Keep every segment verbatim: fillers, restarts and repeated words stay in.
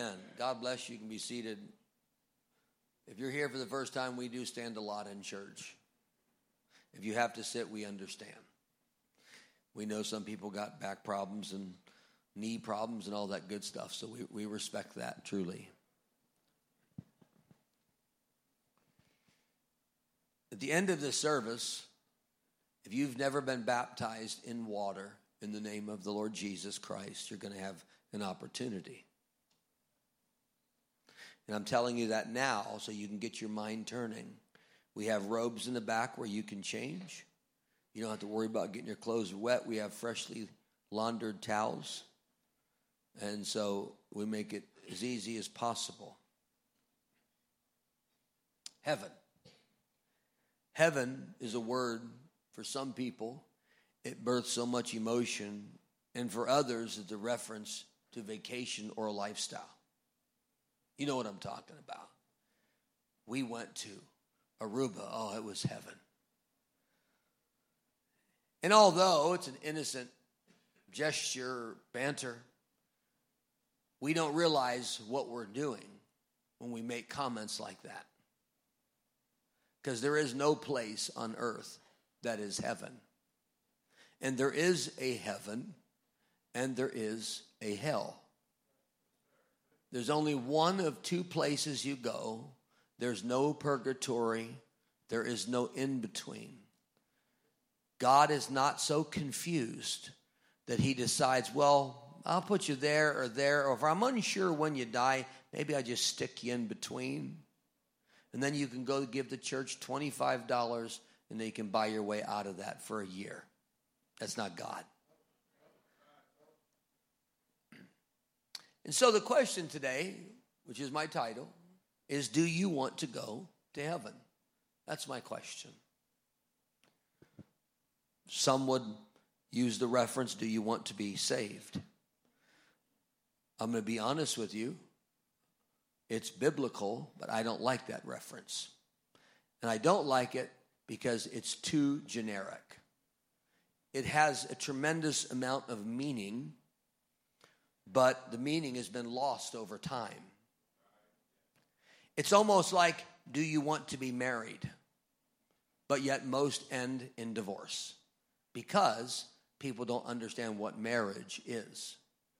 Amen. God bless you. You can be seated. If you're here for the first time, we do stand a lot in church. If you have to sit, we understand. We know some people got back problems and knee problems and all that good stuff, so we, we respect that truly. At the end of this service, if you've never been baptized in water in the name of the Lord Jesus Christ, you're going to have an opportunity. And I'm telling you that now so you can get your mind turning. We have robes in the back where you can change. You don't have to worry about getting your clothes wet. We have freshly laundered towels. And so we make it as easy as possible. Heaven. Heaven is a word for some people. It births so much emotion. And for others, it's a reference to vacation or a lifestyle. You know what I'm talking about. We went to Aruba. Oh, it was heaven. And although it's an innocent gesture, banter, we don't realize what we're doing when we make comments like that. Because there is no place on earth that is heaven. And there is a heaven and there is a hell. There's only one of two places you go. There's no purgatory. There is no in-between. God is not so confused that he decides, well, I'll put you there or there. Or if I'm unsure when you die, maybe I just stick you in between. And then you can go give the church twenty-five dollars and then you can buy your way out of that for a year. That's not God. And so the question today, which is my title, is do you want to go to heaven? That's my question. Some would use the reference, do you want to be saved? I'm going to be honest with you. It's biblical, but I don't like that reference. And I don't like it because it's too generic. It has a tremendous amount of meaning, but the meaning has been lost over time. It's almost like, do you want to be married? But yet most end in divorce because people don't understand what marriage is.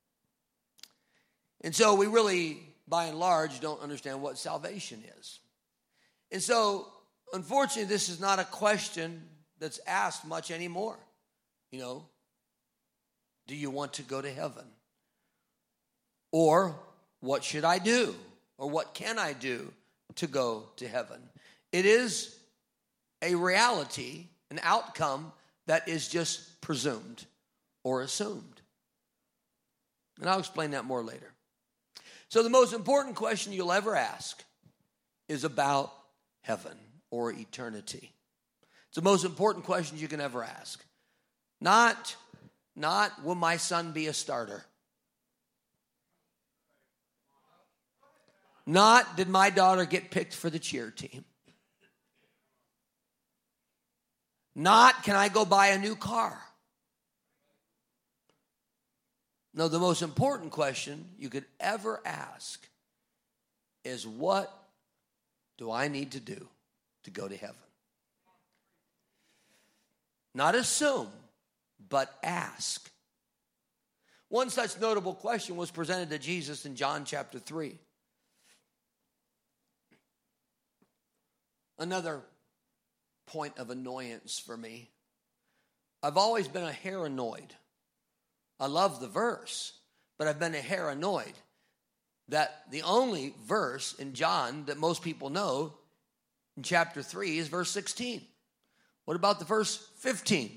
And so we really, by and large, don't understand what salvation is. And so, unfortunately, this is not a question that's asked much anymore. You know, do you want to go to heaven? Or what should I do? Or what can I do to go to heaven? It is a reality, an outcome that is just presumed or assumed. And I'll explain that more later. So the most important question you'll ever ask is about heaven or eternity. It's the most important question you can ever ask. Not, not will my son be a starter? Not, did my daughter get picked for the cheer team? Not, can I go buy a new car? No, the most important question you could ever ask is, what do I need to do to go to heaven? Not assume, but ask. One such notable question was presented to Jesus in John chapter three. Another point of annoyance for me. I've always been a hair annoyed. I love the verse, but I've been a hair annoyed that the only verse in John that most people know in chapter three is verse sixteen. What about the verse fifteen?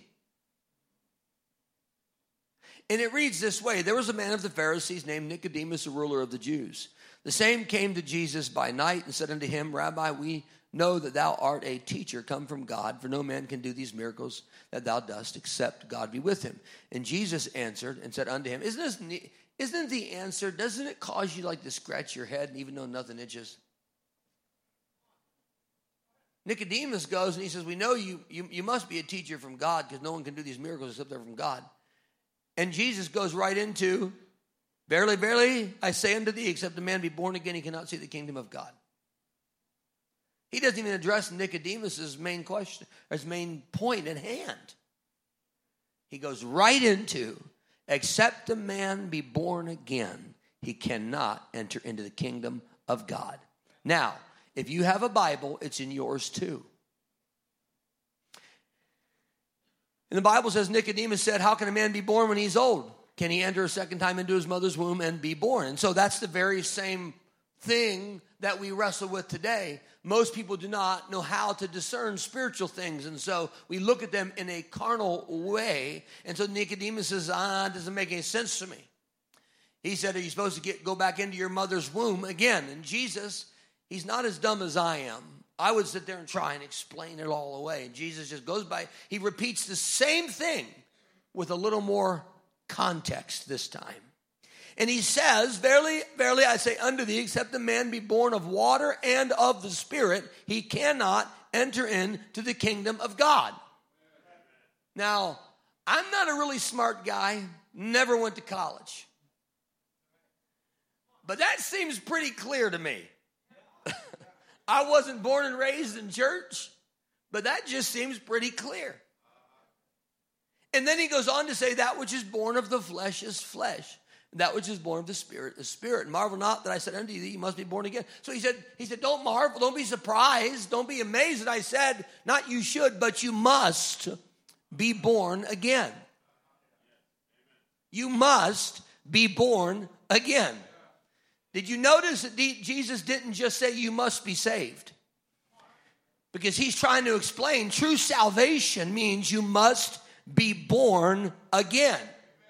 And it reads this way: there was a man of the Pharisees named Nicodemus, a ruler of the Jews. The same came to Jesus by night and said unto him, Rabbi, we know that thou art a teacher come from God, for no man can do these miracles that thou dost except God be with him. And Jesus answered and said unto him, Isn't this ne- isn't the answer, doesn't it cause you like to scratch your head even though nothing itches? Nicodemus goes and he says, we know you, you, you must be a teacher from God because no one can do these miracles except they're from God. And Jesus goes right into Verily, verily, I say unto thee, except a man be born again, he cannot see the kingdom of God. He doesn't even address Nicodemus' main question, or his main point at hand. He goes right into, except a man be born again, he cannot enter into the kingdom of God. Now, if you have a Bible, it's in yours too. And the Bible says, Nicodemus said, how can a man be born when he's old? Can he enter a second time into his mother's womb and be born? And so that's the very same thing that we wrestle with today. Most people do not know how to discern spiritual things. And so we look at them in a carnal way. And so Nicodemus says, ah, it doesn't make any sense to me. He said, are you supposed to get go back into your mother's womb again? And Jesus, he's not as dumb as I am. I would sit there and try and explain it all away. And Jesus just goes by. He repeats the same thing with a little more context this time. And he says, verily, verily, I say unto thee, except a man be born of water and of the Spirit, he cannot enter into the kingdom of God. Now, I'm not a really smart guy, never went to college. But that seems pretty clear to me. I wasn't born and raised in church, but that just seems pretty clear. And then he goes on to say, that which is born of the flesh is flesh. That which is born of the Spirit is spirit. Marvel not that I said unto you that you must be born again. So he said, he said, don't marvel, don't be surprised, don't be amazed that I said, not you should, but you must be born again. You must be born again. Did you notice that Jesus didn't just say you must be saved? Because he's trying to explain true salvation means you must be born again.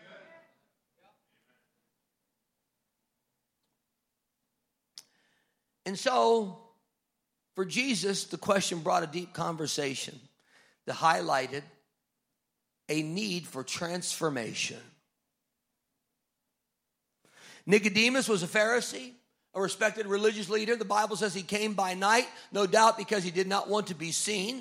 And so, for Jesus, the question brought a deep conversation that highlighted a need for transformation. Nicodemus was a Pharisee, a respected religious leader. The Bible says he came by night, no doubt because he did not want to be seen.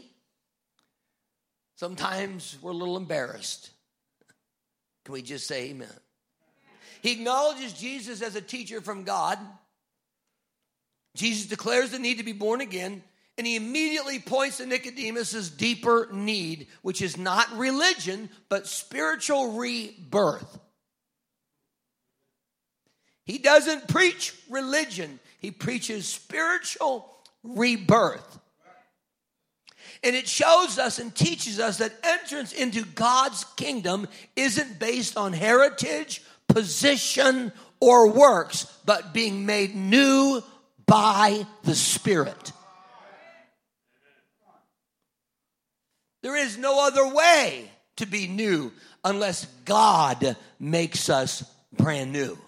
Sometimes we're a little embarrassed. Can we just say amen? He acknowledges Jesus as a teacher from God. Jesus declares the need to be born again, and he immediately points to Nicodemus' deeper need, which is not religion, but spiritual rebirth. He doesn't preach religion. He preaches spiritual rebirth. And it shows us and teaches us that entrance into God's kingdom isn't based on heritage, position, or works, but being made new by the Spirit. There is no other way to be new unless God makes us brand new.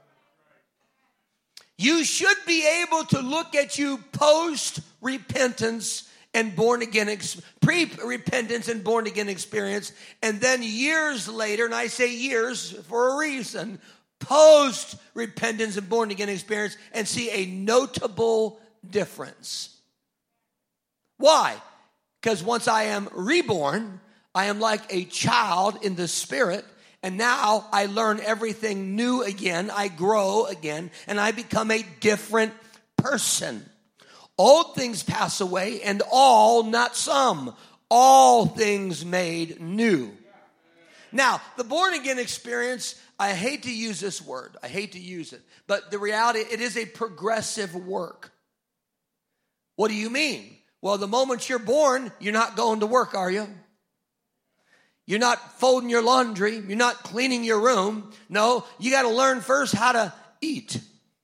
You should be able to look at you post-repentance and born-again, pre-repentance and born-again experience, and then years later, and I say years for a reason, post-repentance and born-again experience, and see a notable difference. Why? Because once I am reborn, I am like a child in the Spirit, and now I learn everything new again, I grow again, and I become a different person. Old things pass away, and all, not some, all things made new. Now, the born-again experience, I hate to use this word. I hate to use it. But the reality, it is a progressive work. What do you mean? Well, the moment you're born, you're not going to work, are you? You're not folding your laundry. You're not cleaning your room. No, you got to learn first how to eat.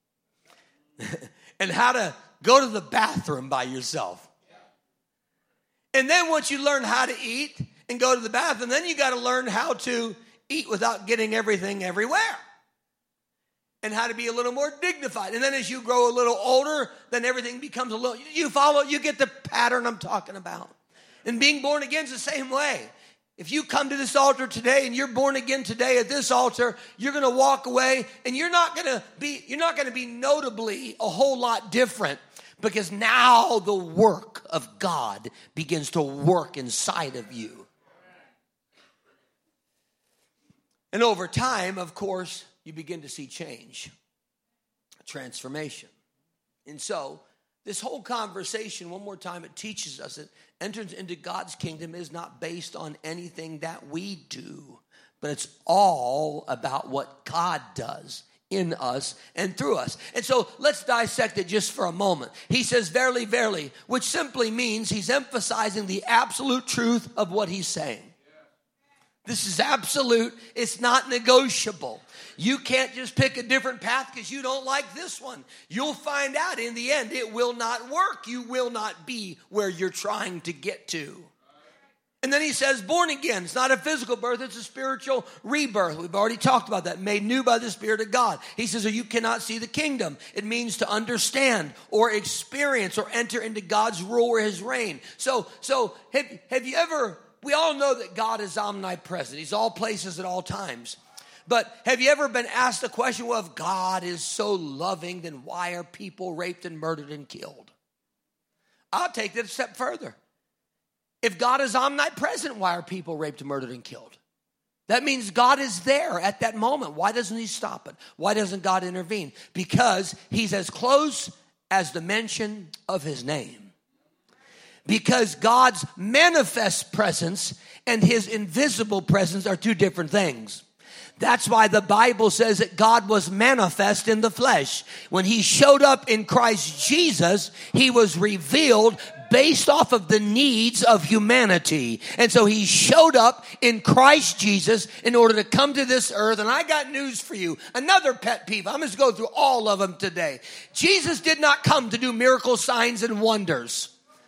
And how to go to the bathroom by yourself. And then once you learn how to eat and go to the bathroom, then you got to learn how to eat without getting everything everywhere. And how to be a little more dignified. And then as you grow a little older, then everything becomes a little, you follow, you get the pattern I'm talking about. And being born again is the same way. If you come to this altar today and you're born again today at this altar, you're going to walk away and you're not going to be, you're not going to be notably a whole lot different. Because now the work of God begins to work inside of you. And over time, of course, you begin to see change, transformation. And so this whole conversation, one more time, it teaches us that entrance into God's kingdom is not based on anything that we do, but it's all about what God does in us and through us. And so let's dissect it just for a moment. He says, verily, verily, which simply means he's emphasizing the absolute truth of what he's saying. This is absolute. It's not negotiable. You can't just pick a different path because you don't like this one. You'll find out in the end it will not work. You will not be where you're trying to get to. And then he says, born again. It's not a physical birth. It's a spiritual rebirth. We've already talked about that. Made new by the Spirit of God. He says, oh, you cannot see the kingdom. It means to understand or experience or enter into God's rule or his reign. So, so have, have you ever... We all know that God is omnipresent. He's all places at all times. But have you ever been asked the question, well, if God is so loving, then why are people raped and murdered and killed? I'll take that a step further. If God is omnipresent, why are people raped and murdered and killed? That means God is there at that moment. Why doesn't he stop it? Why doesn't God intervene? Because he's as close as the mention of his name. Because God's manifest presence and his invisible presence are two different things. That's why the Bible says that God was manifest in the flesh. When he showed up in Christ Jesus, he was revealed based off of the needs of humanity. And so he showed up in Christ Jesus in order to come to this earth. And I got news for you. Another pet peeve. I'm just going to go through all of them today. Jesus did not come to do miracle signs and wonders.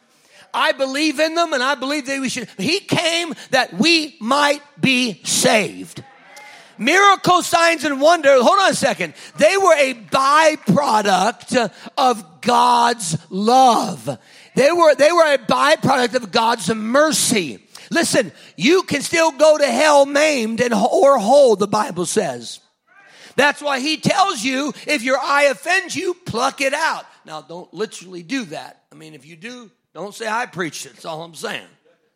I believe in them and I believe that we should. He came that we might be saved. Miracle signs and wonders, hold on a second. They were a byproduct of God's love. They were, they were a byproduct of God's mercy. Listen, you can still go to hell maimed and or whole, the Bible says. That's why he tells you, if your eye offends you, pluck it out. Now, don't literally do that. I mean, if you do, don't say I preached it. That's all I'm saying.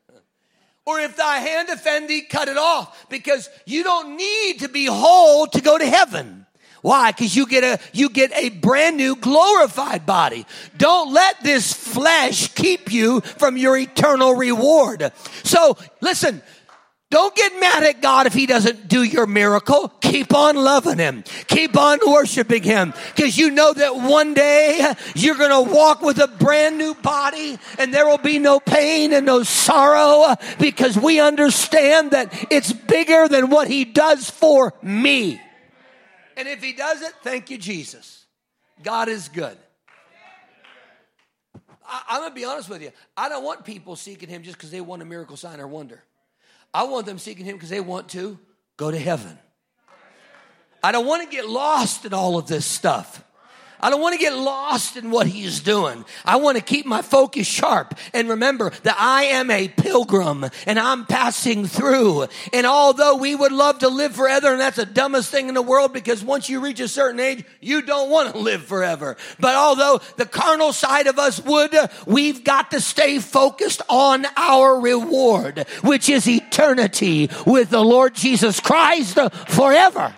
Or if thy hand offend thee, cut it off. Because you don't need to be whole to go to heaven. Why? Because you get a you get a brand new glorified body. Don't let this flesh keep you from your eternal reward. So listen. Don't get mad at God if he doesn't do your miracle. Keep on loving him. Keep on worshiping him. Because you know that one day you're going to walk with a brand new body and there will be no pain and no sorrow because we understand that it's bigger than what he does for me. And if he does it, thank you, Jesus. God is good. I, I'm going to be honest with you. I don't want people seeking him just because they want a miracle sign or wonder. I want them seeking him because they want to go to heaven. I don't want to get lost in all of this stuff. I don't want to get lost in what he's doing. I want to keep my focus sharp and remember that I am a pilgrim and I'm passing through. And although we would love to live forever, and that's the dumbest thing in the world because once you reach a certain age, you don't want to live forever. But although the carnal side of us would, we've got to stay focused on our reward, which is eternity with the Lord Jesus Christ forever.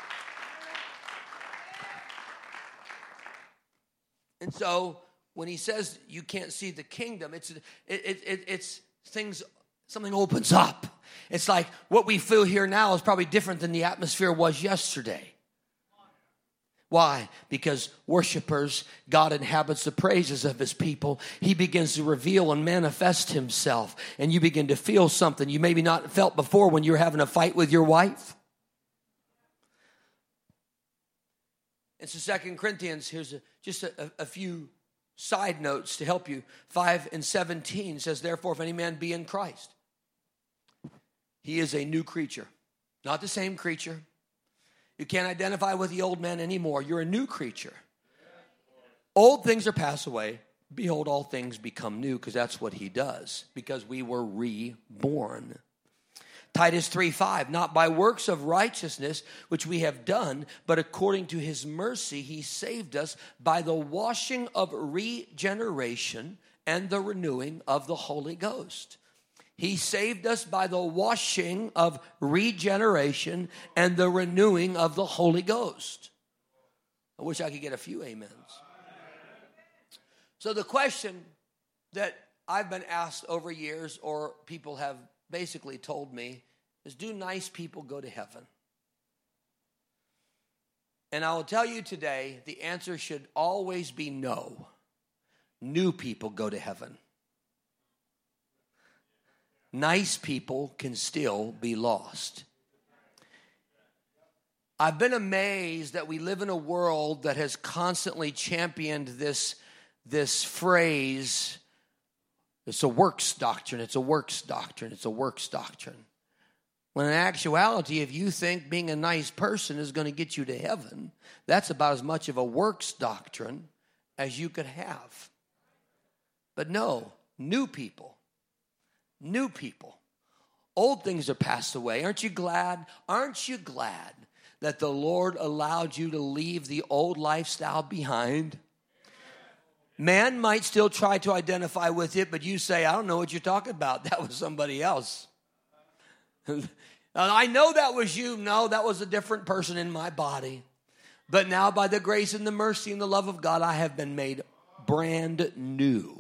And so when he says you can't see the kingdom, it's it, it, it, it's things, something opens up. It's like what we feel here now is probably different than the atmosphere was yesterday. Why? Because worshipers, God inhabits the praises of his people. He begins to reveal and manifest himself. And you begin to feel something you maybe not felt before when you're having a fight with your wife. It's the Second Corinthians. Here's a, just a, a few side notes to help you. five and seventeen says, therefore, if any man be in Christ, he is a new creature. Not the same creature. You can't identify with the old man anymore. You're a new creature. Old things are passed away. Behold, all things become new, because that's what he does. Because we were reborn. Titus three five, not by works of righteousness which we have done, but according to his mercy he saved us by the washing of regeneration and the renewing of the Holy Ghost. He saved us by the washing of regeneration and the renewing of the Holy Ghost. I wish I could get a few amens. So the question that I've been asked over years, or people have basically told me, is, do nice people go to heaven? And I will tell you today, the answer should always be no. New people go to heaven. Nice people can still be lost. I've been amazed that we live in a world that has constantly championed this, this phrase, it's a works doctrine, it's a works doctrine, it's a works doctrine. When in actuality, if you think being a nice person is going to get you to heaven, that's about as much of a works doctrine as you could have. But no, new people. New people. Old things are passed away. Aren't you glad? Aren't you glad that the Lord allowed you to leave the old lifestyle behind? Man might still try to identify with it, but you say, I don't know what you're talking about. That was somebody else. I know that was you. No, that was a different person in my body. But now by the grace and the mercy and the love of God, I have been made brand new.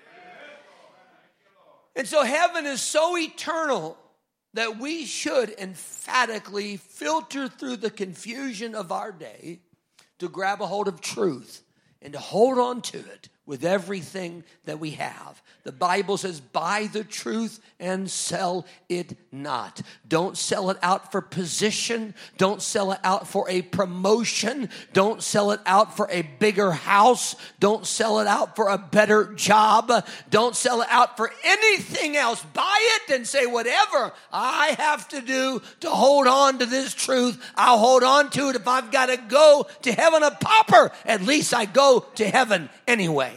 And so heaven is so eternal that we should emphatically filter through the confusion of our day to grab a hold of truth and to hold on to it with everything that we have. The Bible says, buy the truth and sell it not. Don't sell it out for position. Don't sell it out for a promotion. Don't sell it out for a bigger house. Don't sell it out for a better job. Don't sell it out for anything else. Buy it and say, whatever I have to do to hold on to this truth, I'll hold on to it. If I've got to go to heaven a pauper, at least I go to heaven anyway.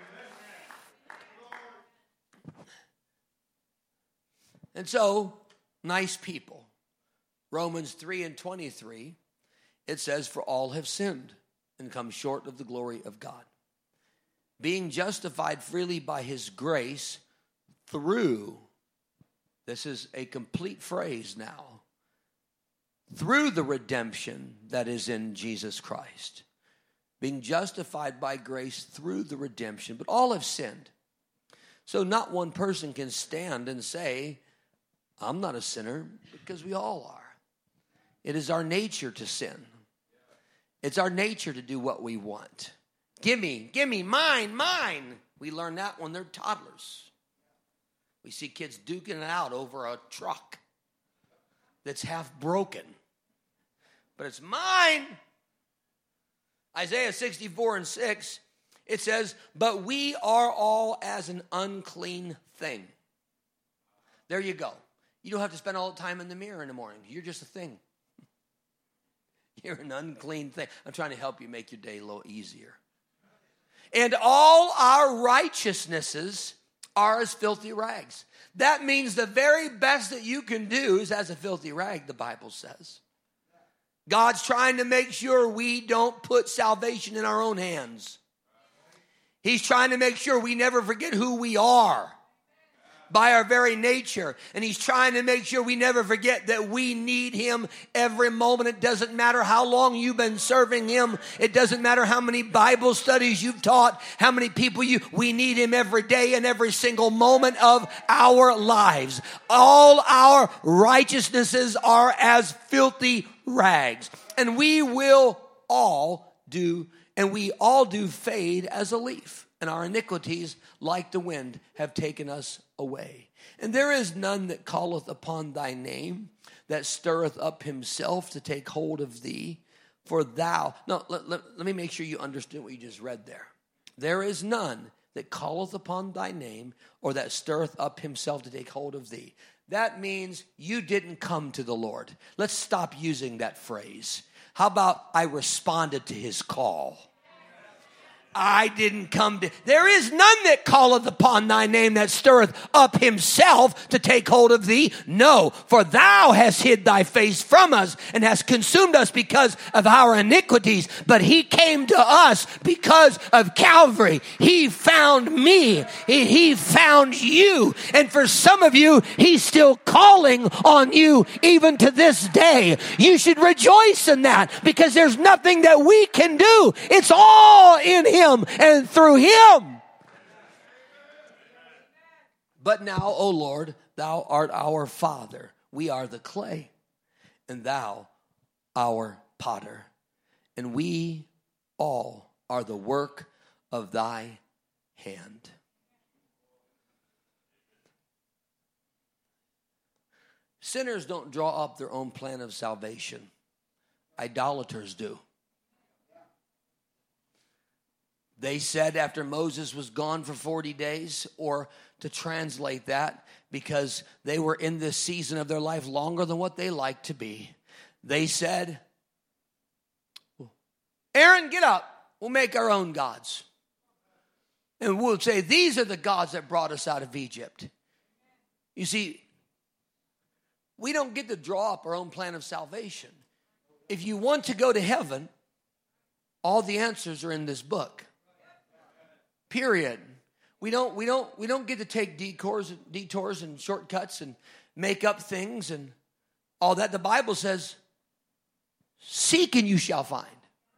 And so, nice people. Romans three and twenty-three, it says, for all have sinned and come short of the glory of God, being justified freely by his grace through, this is a complete phrase now, through the redemption that is in Jesus Christ. Being justified by grace through the redemption, but all have sinned. So not one person can stand and say, I'm not a sinner, because we all are. It is our nature to sin. It's our nature to do what we want. Gimme, gimme, mine, mine. We learn that when they're toddlers. We see kids duking it out over a truck that's half broken. But it's mine. Isaiah sixty-four and six, it says, but we are all as an unclean thing. There you go. You don't have to spend all the time in the mirror in the morning. You're just a thing. You're an unclean thing. I'm trying to help you make your day a little easier. And all our righteousnesses are as filthy rags. That means the very best that you can do is as a filthy rag, the Bible says. God's trying to make sure we don't put salvation in our own hands. He's trying to make sure we never forget who we are by our very nature. And he's trying to make sure we never forget that we need him every moment. It doesn't matter how long you've been serving him. It doesn't matter how many Bible studies you've taught, how many people you, we need him every day and every single moment of our lives. All our righteousnesses are as filthy rags. And we will all do, and we all do fade as a leaf. And our iniquities, like the wind, have taken us away. And there is none that calleth upon thy name, that stirreth up himself to take hold of thee. For thou, no, let, let, let me make sure you understand what you just read there. There is none that calleth upon thy name, or that stirreth up himself to take hold of thee. That means you didn't come to the Lord. Let's stop using that phrase. How about I responded to his call? I didn't come to, there is none that calleth upon thy name that stirreth up himself to take hold of thee. No, for thou hast hid thy face from us and hast consumed us because of our iniquities. But he came to us because of Calvary. He found me. He found you. And for some of you, he's still calling on you even to this day. You should rejoice in that because there's nothing that we can do. It's all in him and through him. But now, O Lord, thou art our Father. We are the clay, and thou our potter. And we all are the work of thy hand. Sinners don't draw up their own plan of salvation. Idolaters do. They said after Moses was gone for forty days, or to translate that, because they were in this season of their life longer than what they liked to be, they said, Aaron, get up. We'll make our own gods. And we'll say, these are the gods that brought us out of Egypt. You see, we don't get to draw up our own plan of salvation. If you want to go to heaven, all the answers are in this book. Period. We don't, we don't, we don't get to take detours, detours and shortcuts and make up things and all that. The Bible says, seek and you shall find.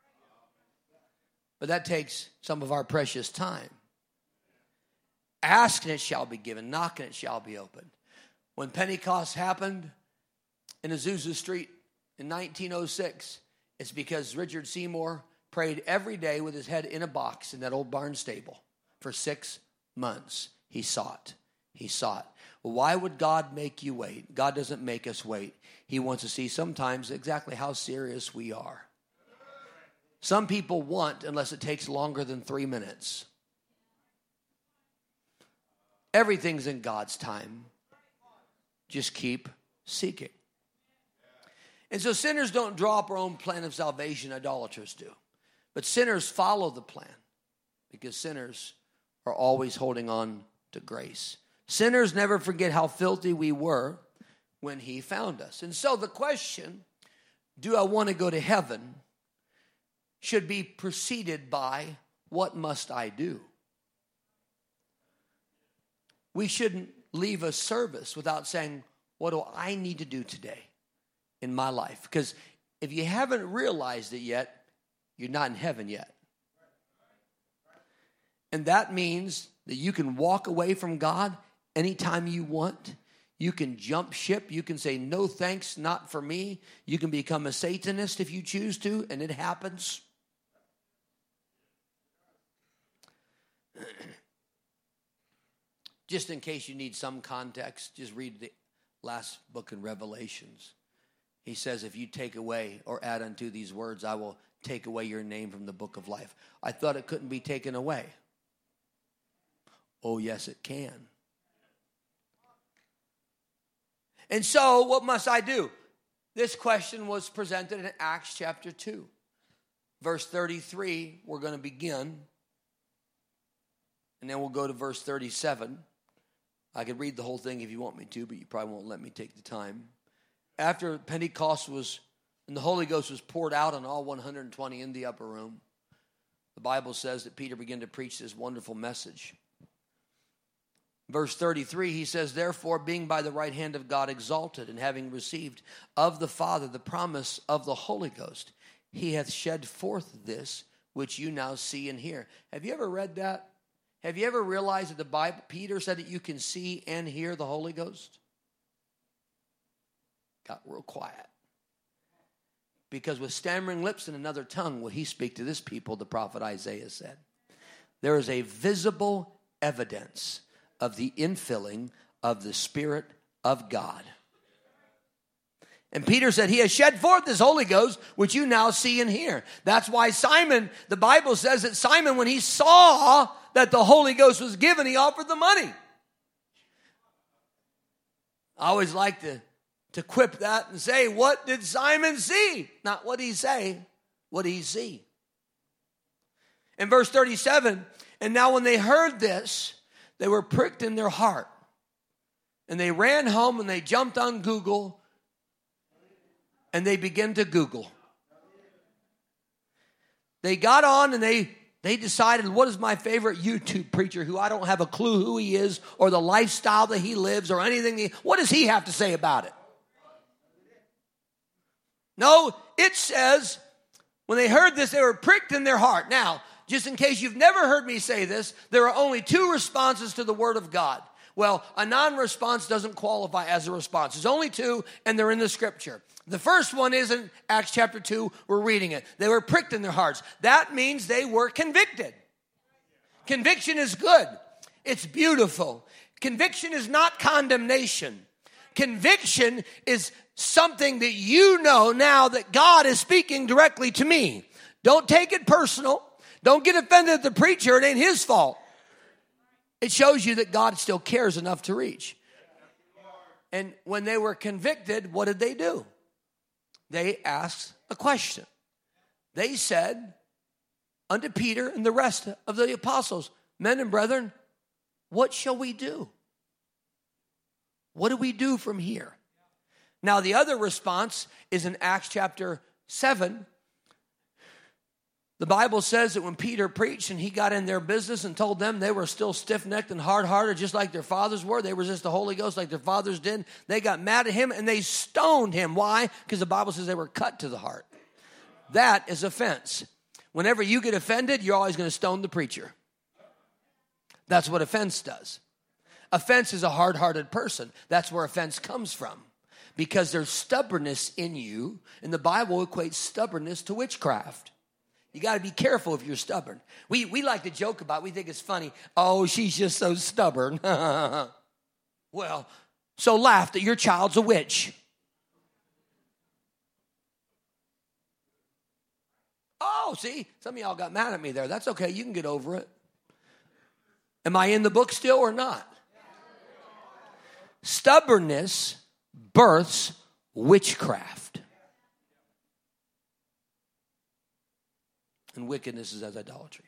But that takes some of our precious time. Ask and it shall be given. Knock and it shall be opened. When Pentecost happened in Azusa Street in nineteen oh six, it's because Richard Seymour prayed every day with his head in a box in that old barn stable for six months. He sought. He sought. Well, why would God make you wait? God doesn't make us wait. He wants to see sometimes exactly how serious we are. Some people want unless it takes longer than three minutes. Everything's in God's time. Just keep seeking. And so sinners don't draw up our own plan of salvation. Idolaters do. But sinners follow the plan because sinners are always holding on to grace. Sinners never forget how filthy we were when he found us. And so the question, do I want to go to heaven, should be preceded by, what must I do? We shouldn't leave a service without saying, what do I need to do today in my life? Because if you haven't realized it yet, you're not in heaven yet. And that means that you can walk away from God anytime you want. You can jump ship. You can say, no thanks, not for me. You can become a Satanist if you choose to, and it happens. Just in case you need some context, just read the last book in Revelations. He says, if you take away or add unto these words, I will take away your name from the book of life. I thought it couldn't be taken away. Oh, yes, it can. And so, what must I do? This question was presented in Acts chapter two. Verse thirty-three, we're going to begin. And then we'll go to verse thirty-seven. I could read the whole thing if you want me to, but you probably won't let me take the time. After Pentecost was, and the Holy Ghost was poured out on all one hundred twenty in the upper room, the Bible says that Peter began to preach this wonderful message. Verse thirty-three, he says, therefore, being by the right hand of God exalted, and having received of the Father the promise of the Holy Ghost, he hath shed forth this, which you now see and hear. Have you ever read that? Have you ever realized that the Bible, Peter said that you can see and hear the Holy Ghost? Got real quiet. Because with stammering lips and another tongue will he speak to this people, the prophet Isaiah said. There is a visible evidence of the infilling of the Spirit of God. And Peter said, he has shed forth this Holy Ghost, which you now see and hear. That's why Simon, the Bible says that Simon, when he saw that the Holy Ghost was given, he offered the money. I always like to, to quip that and say, what did Simon see? Not what did he say, what did he see? In verse thirty-seven, and now when they heard this, they were pricked in their heart. And they ran home and they jumped on Google and they began to Google. They got on and they, they decided, what is my favorite YouTube preacher who I don't have a clue who he is or the lifestyle that he lives or anything. He, what does he have to say about it? No, it says, when they heard this, they were pricked in their heart. Now, just in case you've never heard me say this, there are only two responses to the Word of God. Well, a non-response doesn't qualify as a response. There's only two, and they're in the Scripture. The first one is in Acts chapter two. We're reading it. They were pricked in their hearts. That means they were convicted. Conviction is good. It's beautiful. Conviction is not condemnation. Conviction is something that you know now that God is speaking directly to me. Don't take it personal. Don't get offended at the preacher. It ain't his fault. It shows you that God still cares enough to reach. And when they were convicted, what did they do? They asked a question. They said unto Peter and the rest of the apostles, men and brethren, what shall we do? What do we do from here? Now, the other response is in Acts chapter seven. The Bible says that when Peter preached and he got in their business and told them they were still stiff-necked and hard-hearted just like their fathers were, they resist the Holy Ghost like their fathers did, they got mad at him and they stoned him. Why? Because the Bible says they were cut to the heart. That is offense. Whenever you get offended, you're always going to stone the preacher. That's what offense does. Offense is a hard-hearted person. That's where offense comes from. Because there's stubbornness in you, and the Bible equates stubbornness to witchcraft. You got to be careful if you're stubborn. We we like to joke about it. We think it's funny. Oh, she's just so stubborn. Well, so laugh that your child's a witch. Oh, see, some of y'all got mad at me there. That's okay. You can get over it. Am I in the book still or not? Stubbornness births witchcraft. And wickedness is as idolatry.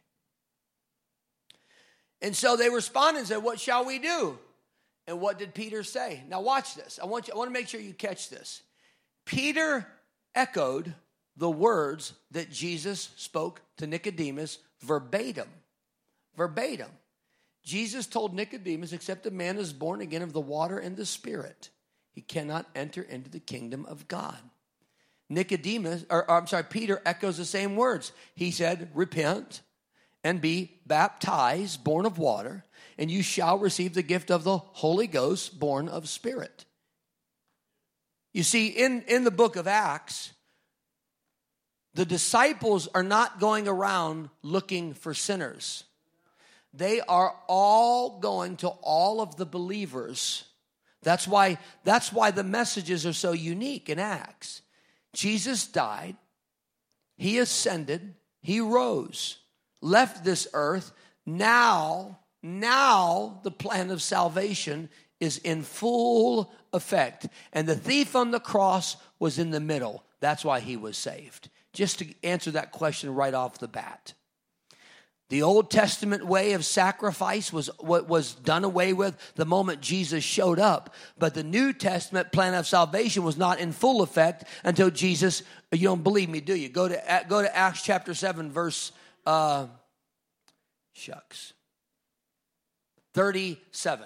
And so they responded and said, what shall we do? And what did Peter say? Now watch this. I want you, I want to make sure you catch this. Peter echoed the words that Jesus spoke to Nicodemus verbatim. Verbatim. Jesus told Nicodemus, except a man is born again of the water and the Spirit, he cannot enter into the kingdom of God. Nicodemus, or, or I'm sorry, Peter echoes the same words. He said, repent and be baptized, born of water, and you shall receive the gift of the Holy Ghost, born of Spirit. You see, in, in the book of Acts, the disciples are not going around looking for sinners. They are all going to all of the believers. That's why, that's why the messages are so unique in Acts. Jesus died, he ascended, he rose, left this earth. Now, now the plan of salvation is in full effect. And the thief on the cross was in the middle. That's why he was saved. Just to answer that question right off the bat. The Old Testament way of sacrifice was what was done away with the moment Jesus showed up. But the New Testament plan of salvation was not in full effect until Jesus, you don't believe me, do you? Go to, go to Acts chapter seven, verse, uh, shucks, thirty-seven.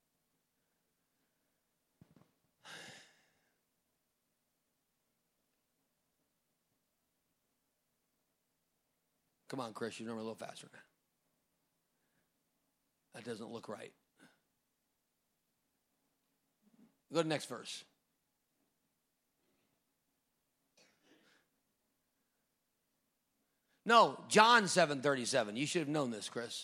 Come on, Chris, you're a little faster. That doesn't look right. Go to the next verse. No, John seven thirty-seven. You should have known this, Chris.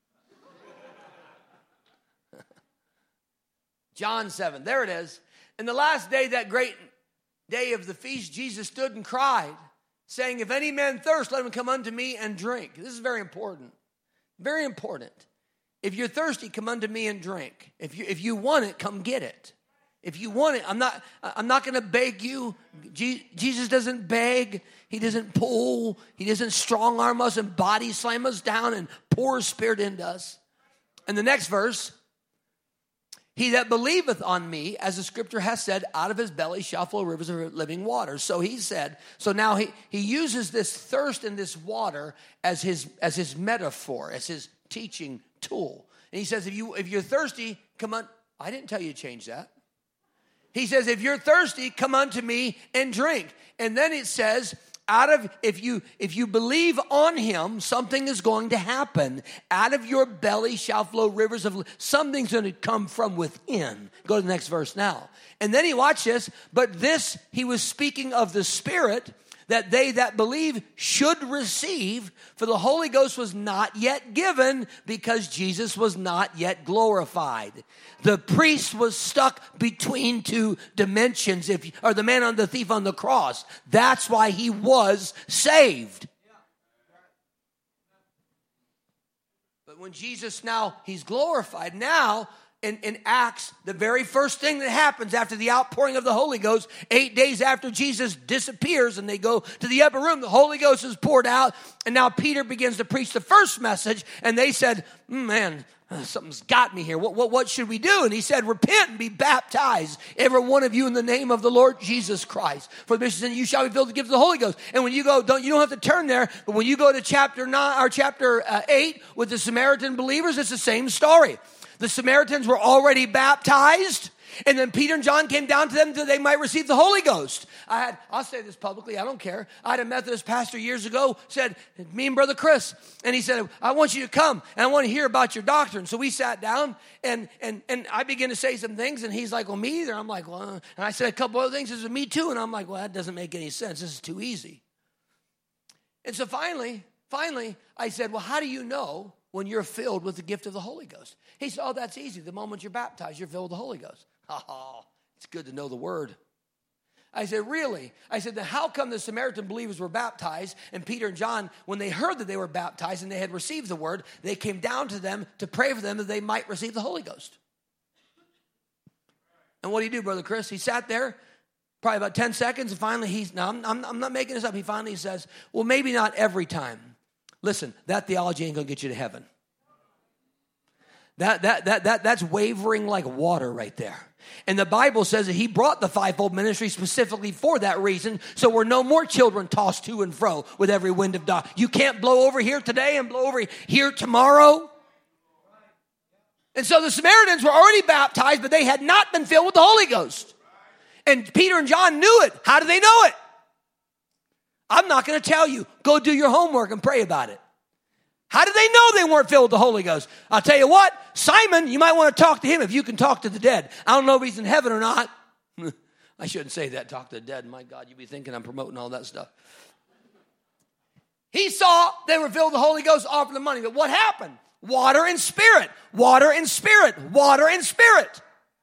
John seven, there it is. In the last day, that great day of the feast, Jesus stood and cried, saying, if any man thirst, let him come unto me and drink. This is very important. Very important. If you're thirsty, come unto me and drink. If you, if you want it, come get it. If you want it, I'm not, I'm not going to beg you. Jesus doesn't beg. He doesn't pull. He doesn't strong arm us and body slam us down and pour his spirit into us. And the next verse, he that believeth on me, as the scripture has said, out of his belly shall flow rivers of living water. So he said, so now he, he uses this thirst and this water as his, as his metaphor, as his teaching tool. And he says, if, you, if you're thirsty, come on. I didn't tell you to change that. He says, if you're thirsty, come unto me and drink. And then it says, out of, if you, if you believe on him, something is going to happen. Out of your belly shall flow rivers of, something's going to come from within. Go to the next verse now. And then he, watch this, but this, he was speaking of the Spirit, that they that believe should receive, for the Holy Ghost was not yet given because Jesus was not yet glorified. The priest was stuck between two dimensions, if or the man on the thief on the cross. That's why he was saved. But when Jesus now, he's glorified, now In, in Acts, the very first thing that happens after the outpouring of the Holy Ghost, eight days after Jesus disappears and they go to the upper room, the Holy Ghost is poured out. And now Peter begins to preach the first message. And they said, mm, man, something's got me here. What, what, what should we do? And he said, repent and be baptized, every one of you, in the name of the Lord Jesus Christ. For the mission, you shall be filled with the gift of the Holy Ghost. And when you go, don't, you don't have to turn there, but when you go to chapter nine or chapter uh, eight with the Samaritan believers, it's the same story. The Samaritans were already baptized, and then Peter and John came down to them so they might receive the Holy Ghost. I had, I'll say this publicly, I don't care. I had a Methodist pastor years ago, said, me and Brother Chris, and he said, I want you to come, and I want to hear about your doctrine. So we sat down, and and and I began to say some things, and he's like, well, me either. I'm like, well, and I said a couple other things. He said, me too, and I'm like, well, that doesn't make any sense. This is too easy. And so finally, finally, I said, well, how do you know when you're filled with the gift of the Holy Ghost? He said, oh, that's easy. The moment you're baptized, you're filled with the Holy Ghost. Oh, it's good to know the word. I said, really? I said, then how come the Samaritan believers were baptized, and Peter and John, when they heard that they were baptized and they had received the word, they came down to them to pray for them that they might receive the Holy Ghost? And what did he do, Brother Chris? He sat there probably about ten seconds, and finally he's, now I'm, I'm, I'm not making this up, he finally says, well, maybe not every time. Listen, that theology ain't going to get you to heaven. That, that, that, that, that's wavering like water right there. And the Bible says that he brought the fivefold ministry specifically for that reason, so we're no more children tossed to and fro with every wind of doctrine. You can't blow over here today and blow over here tomorrow. And so the Samaritans were already baptized, but they had not been filled with the Holy Ghost. And Peter and John knew it. How do they know it? I'm not going to tell you. Go do your homework and pray about it. How did they know they weren't filled with the Holy Ghost? I'll tell you what, Simon, you might want to talk to him if you can talk to the dead. I don't know if he's in heaven or not. I shouldn't say that, talk to the dead. My God, you'd be thinking I'm promoting all that stuff. He saw they were filled with the Holy Ghost, offered the money. But what happened? Water and spirit, water and spirit, water and spirit.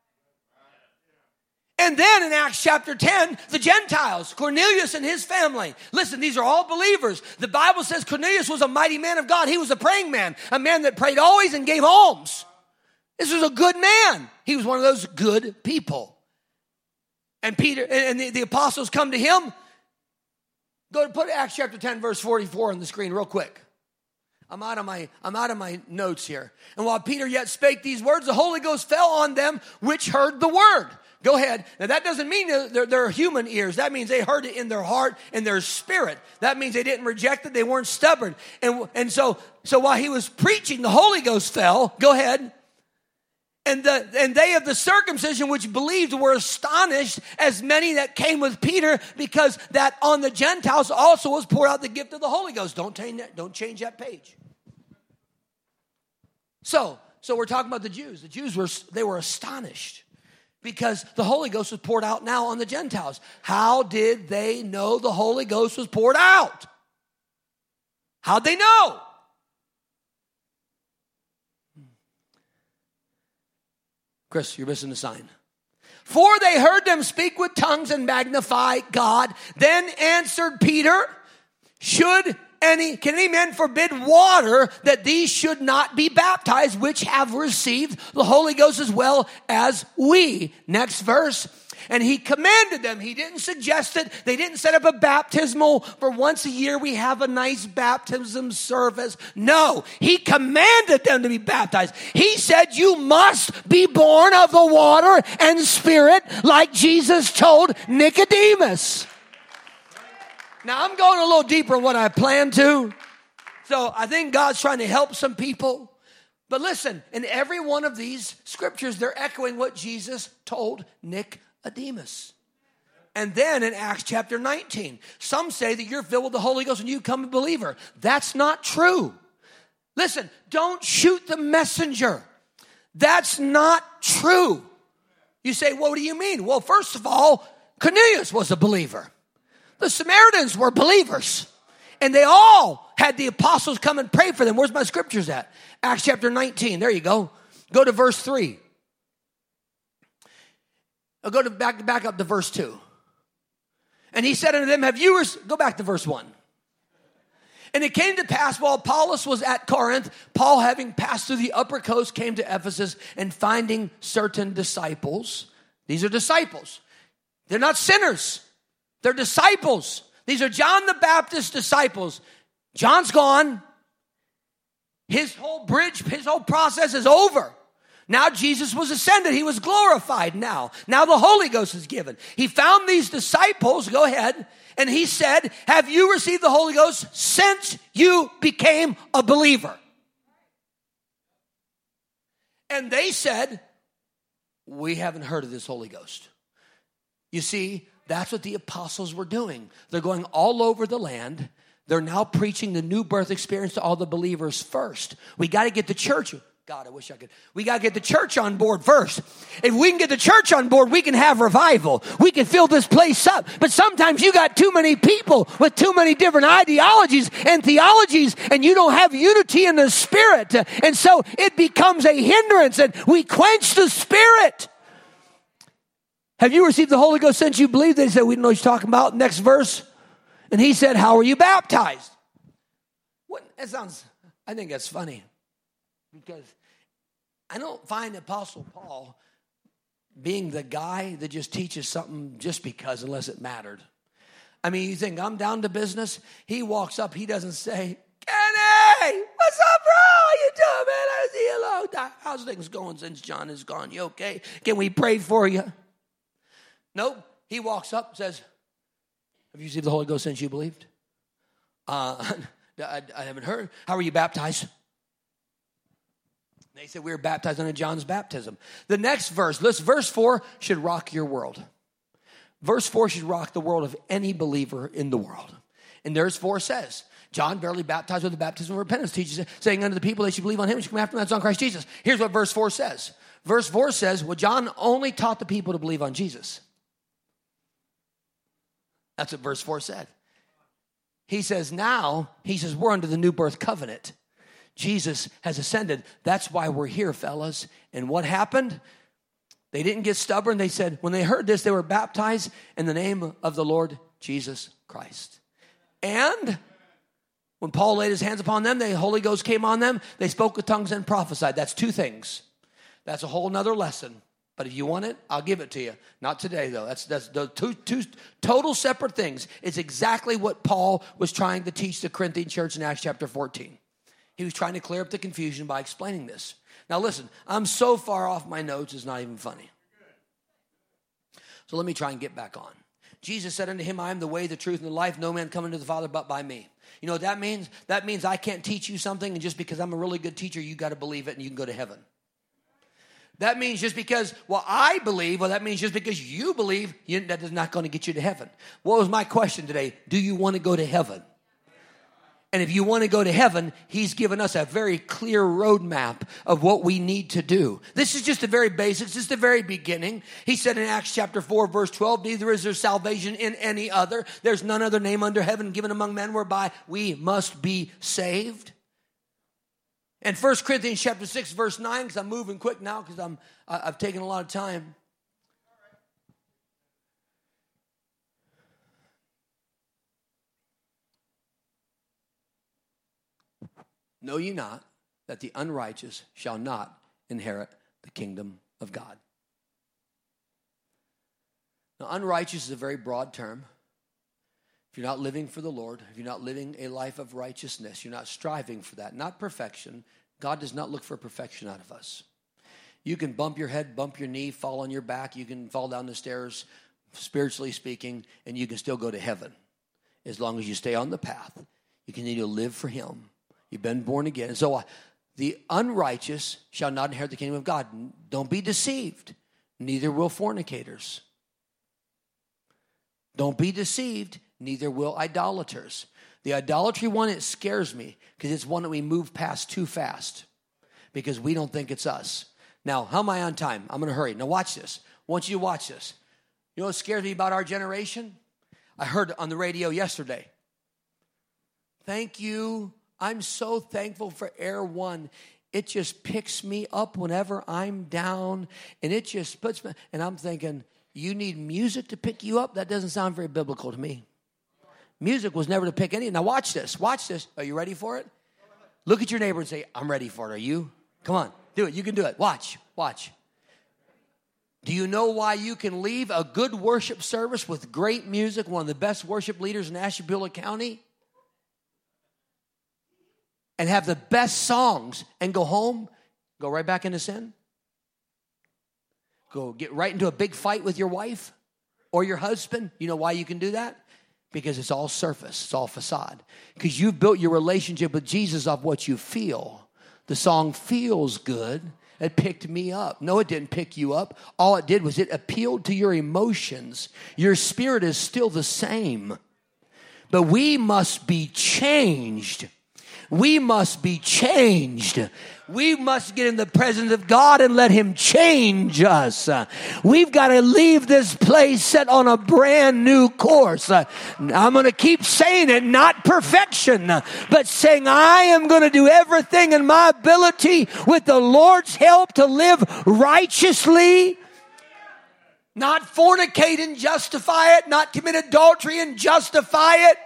And then in Acts chapter ten, the Gentiles, Cornelius and his family. Listen, these are all believers. The Bible says Cornelius was a mighty man of God. He was a praying man, a man that prayed always and gave alms. This was a good man. He was one of those good people. And Peter and the, the apostles come to him. Go to put Acts chapter ten, verse forty-four on the screen real quick. I'm out of my, I'm out of my notes here. And while Peter yet spake these words, the Holy Ghost fell on them which heard the word. Go ahead. Now that doesn't mean they're, they're human ears. That means they heard it in their heart and their spirit. That means they didn't reject it. They weren't stubborn. And, and so, so while he was preaching, the Holy Ghost fell. Go ahead. And the, and they of the circumcision which believed were astonished, as many that came with Peter, because that on the Gentiles also was poured out the gift of the Holy Ghost. Don't change that, don't change that page. So, so we're talking about the Jews. The Jews were, they were astonished because the Holy Ghost was poured out now on the Gentiles. How did they know the Holy Ghost was poured out? How'd they know? Chris, you're missing the sign. For they heard them speak with tongues and magnify God. Then answered Peter, should any, can any man forbid water that these should not be baptized, which have received the Holy Ghost as well as we? Next verse. And he commanded them. He didn't suggest it. They didn't set up a baptismal for once a year we have a nice baptism service. No, he commanded them to be baptized. He said you must be born of the water and spirit like Jesus told Nicodemus. Now I'm going a little deeper than what I planned to. So I think God's trying to help some people. But listen, in every one of these scriptures, they're echoing what Jesus told Nicodemus. Nicodemus. And then in Acts chapter nineteen, some say that you're filled with the Holy Ghost and you become a believer. That's not true. Listen, don't shoot the messenger. That's not true. You say, well, what do you mean? Well, first of all, Cornelius was a believer. The Samaritans were believers. And they all had the apostles come and pray for them. Where's my scriptures at? Acts chapter nineteen. There you go. Go to verse three. I'll go to back, back up to verse two. And he said unto them, have you, res-? Go back to verse one. And it came to pass while Apollos was at Corinth, Paul having passed through the upper coast came to Ephesus and finding certain disciples. These are disciples. They're not sinners. They're disciples. These are John the Baptist's disciples. John's gone. His whole bridge, his whole process is over. Now Jesus was ascended. He was glorified now. Now the Holy Ghost is given. He found these disciples, go ahead, and he said, have you received the Holy Ghost since you became a believer? And they said, we haven't heard of this Holy Ghost. You see, that's what the apostles were doing. They're going all over the land. They're now preaching the new birth experience to all the believers first. We got to get the church. God, I wish I could. We got to get the church on board first. If we can get the church on board, we can have revival. We can fill this place up. But sometimes you got too many people with too many different ideologies and theologies, and you don't have unity in the spirit. And so it becomes a hindrance, and we quench the spirit. Have you received the Holy Ghost since you believe? They said, we don't know what you're talking about. Next verse. And he said, how are you baptized? What? That sounds, I think that's funny. Because I don't find Apostle Paul being the guy that just teaches something just because, unless it mattered. I mean, you think I'm down to business? He walks up, he doesn't say, Kenny, what's up, bro? How you doing, man? I see you a long time. How's things going since John is gone? You okay? Can we pray for you? Nope. He walks up and says, have you received the Holy Ghost since you believed? Uh, I, I haven't heard. How are you baptized? They said we were baptized under John's baptism. The next verse, listen, verse four should rock your world. Verse four should rock the world of any believer in the world. And verse four says, John barely baptized with the baptism of repentance, teaches, saying unto the people they should believe on him and should come after him, that's on Christ Jesus. Here's what verse four says. Verse four says, well, John only taught the people to believe on Jesus. That's what verse four said. He says now, he says we're under the new birth covenant. Jesus has ascended. That's why we're here, fellas. And what happened? They didn't get stubborn. They said, when they heard this, they were baptized in the name of the Lord Jesus Christ. And when Paul laid his hands upon them, the Holy Ghost came on them. They spoke with tongues and prophesied. That's two things. That's a whole nother lesson. But if you want it, I'll give it to you. Not today, though. That's, that's the two, two total separate things. It's exactly what Paul was trying to teach the Corinthian church in Acts chapter fourteen. He was trying to clear up the confusion by explaining this. Now listen, I'm so far off my notes, it's not even funny. So let me try and get back on. Jesus said unto him, I am the way, the truth, and the life. No man coming to the Father but by me. You know what that means? That means I can't teach you something, and just because I'm a really good teacher, you got to believe it and you can go to heaven. That means just because, well, I believe, well, that means just because you believe, you, that is not going to get you to heaven. What was my question today? Do you want to go to heaven? And if you want to go to heaven, he's given us a very clear roadmap of what we need to do. This is just the very basics. This is the very beginning. He said in Acts chapter four, verse twelve, neither is there salvation in any other. There's none other name under heaven given among men whereby we must be saved. And First Corinthians chapter six, verse nine, because I'm moving quick now because I'm I've taken a lot of time. Know ye not that the unrighteous shall not inherit the kingdom of God? Now, unrighteous is a very broad term. If you're not living for the Lord, if you're not living a life of righteousness, you're not striving for that, not perfection. God does not look for perfection out of us. You can bump your head, bump your knee, fall on your back. You can fall down the stairs, spiritually speaking, and you can still go to heaven as long as you stay on the path. You continue to live for him. You've been born again. And so uh, the unrighteous shall not inherit the kingdom of God. Don't be deceived. Neither will fornicators. Don't be deceived. Neither will idolaters. The idolatry one, it scares me because it's one that we move past too fast because we don't think it's us. Now, how am I on time? I'm going to hurry. Now watch this. I want you to watch this. You know what scares me about our generation? I heard on the radio yesterday. Thank you. I'm so thankful for Air One. It just picks me up whenever I'm down, and it just puts me, and I'm thinking, you need music to pick you up? That doesn't sound very biblical to me. Music was never to pick any. Now watch this. Watch this. Are you ready for it? Look at your neighbor and say, I'm ready for it. Are you? Come on. Do it. You can do it. Watch. Watch. Do you know why you can leave a good worship service with great music, one of the best worship leaders in Ashtabula County, and have the best songs and go home, go right back into sin? Go get right into a big fight with your wife or your husband? You know why you can do that? Because it's all surface. It's all facade. Because you've built your relationship with Jesus off what you feel. The song feels good. It picked me up. No, it didn't pick you up. All it did was it appealed to your emotions. Your spirit is still the same. But we must be changed. We must be changed. We must get in the presence of God and let him change us. We've got to leave this place set on a brand new course. I'm going to keep saying it, not perfection, but saying I am going to do everything in my ability with the Lord's help to live righteously. Not fornicate and justify it, not commit adultery and justify it.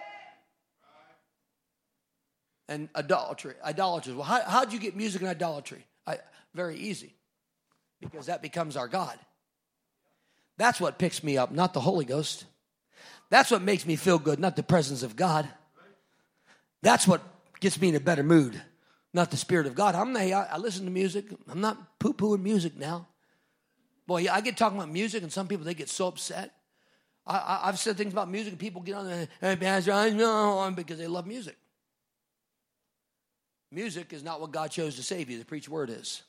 And idolatry, idolaters. Well, how, how'd you get music and idolatry? I, very easy. Because that becomes our God. That's what picks me up, not the Holy Ghost. That's what makes me feel good, not the presence of God. That's what gets me in a better mood, not the Spirit of God. I'm I, I listen to music. I'm not poo-pooing music now. Boy, I get talking about music, and some people, they get so upset. I, I, I've said things about music, and people get on there, hey, Pastor, I know, because they love music. Music is not what God chose to save you. The preached word is.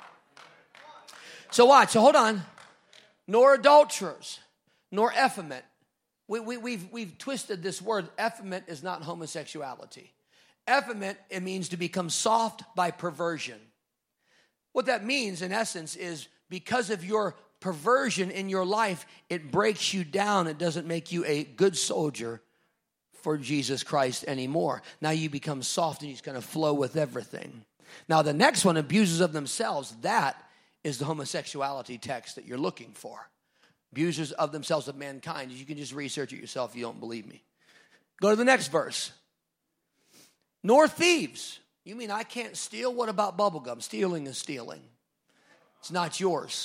So watch. So hold on. Nor adulterers, nor effeminate. We, we, we've, we've twisted this word. Effeminate is not homosexuality. Effeminate, it means to become soft by perversion. What that means, in essence, is because of your perversion in your life, it breaks you down. It doesn't make you a good soldier for Jesus Christ anymore. Now you become soft and you just kind of flow with everything. Now the next one, abusers of themselves, that is the homosexuality text that you're looking for. Abusers of themselves, of mankind. You can just research it yourself if you don't believe me. Go to the next verse. Nor thieves. You mean I can't steal? What about bubblegum? Stealing is stealing. It's not yours.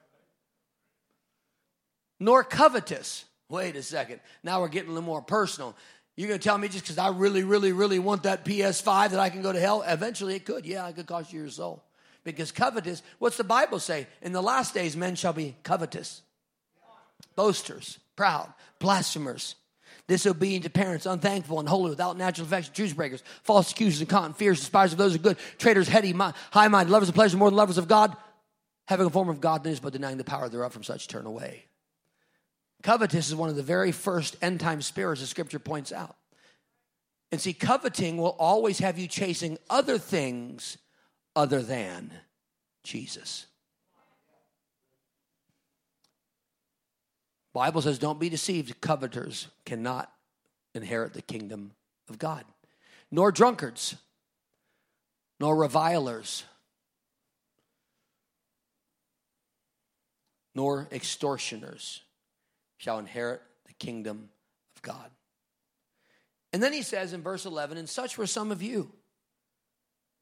Nor covetous. Wait a second. Now we're getting a little more personal. You're going to tell me just because I really, really, really want that P S five that I can go to hell? Eventually it could. Yeah, it could cost you your soul. Because covetous, what's the Bible say? In the last days, men shall be covetous, boasters, proud, blasphemers, disobedient to parents, unthankful, unholy, without natural affection, truce breakers, false accusers, incontinent, fierce, despisers of those who are good, traitors, heady, high-minded, lovers of pleasure more than lovers of God, having a form of godliness but denying the power thereof, from such turn away. Covetous is one of the very first end-time spirits the Scripture points out. And see, coveting will always have you chasing other things other than Jesus. Bible says, don't be deceived. Coveters cannot inherit the kingdom of God. Nor drunkards, nor revilers, nor extortioners shall inherit the kingdom of God. And then he says in verse eleven, and such were some of you.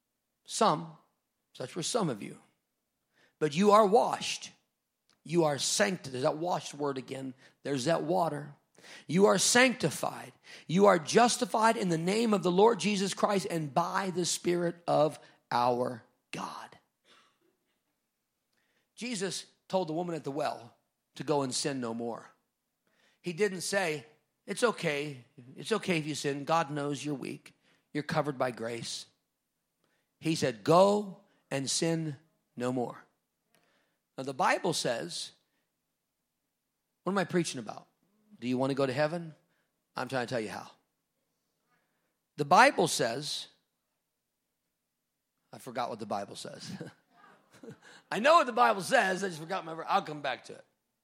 Some, such were some of you. But you are washed. You are sanctified. There's that washed word again. There's that water. You are sanctified. You are justified in the name of the Lord Jesus Christ and by the Spirit of our God. Jesus told the woman at the well to go and sin no more. He didn't say, it's okay. It's okay if you sin. God knows you're weak. You're covered by grace. He said, go and sin no more. Now, the Bible says, what am I preaching about? Do you want to go to heaven? I'm trying to tell you how. The Bible says, I forgot what the Bible says. I know what the Bible says. I just forgot my, I'll come back to it.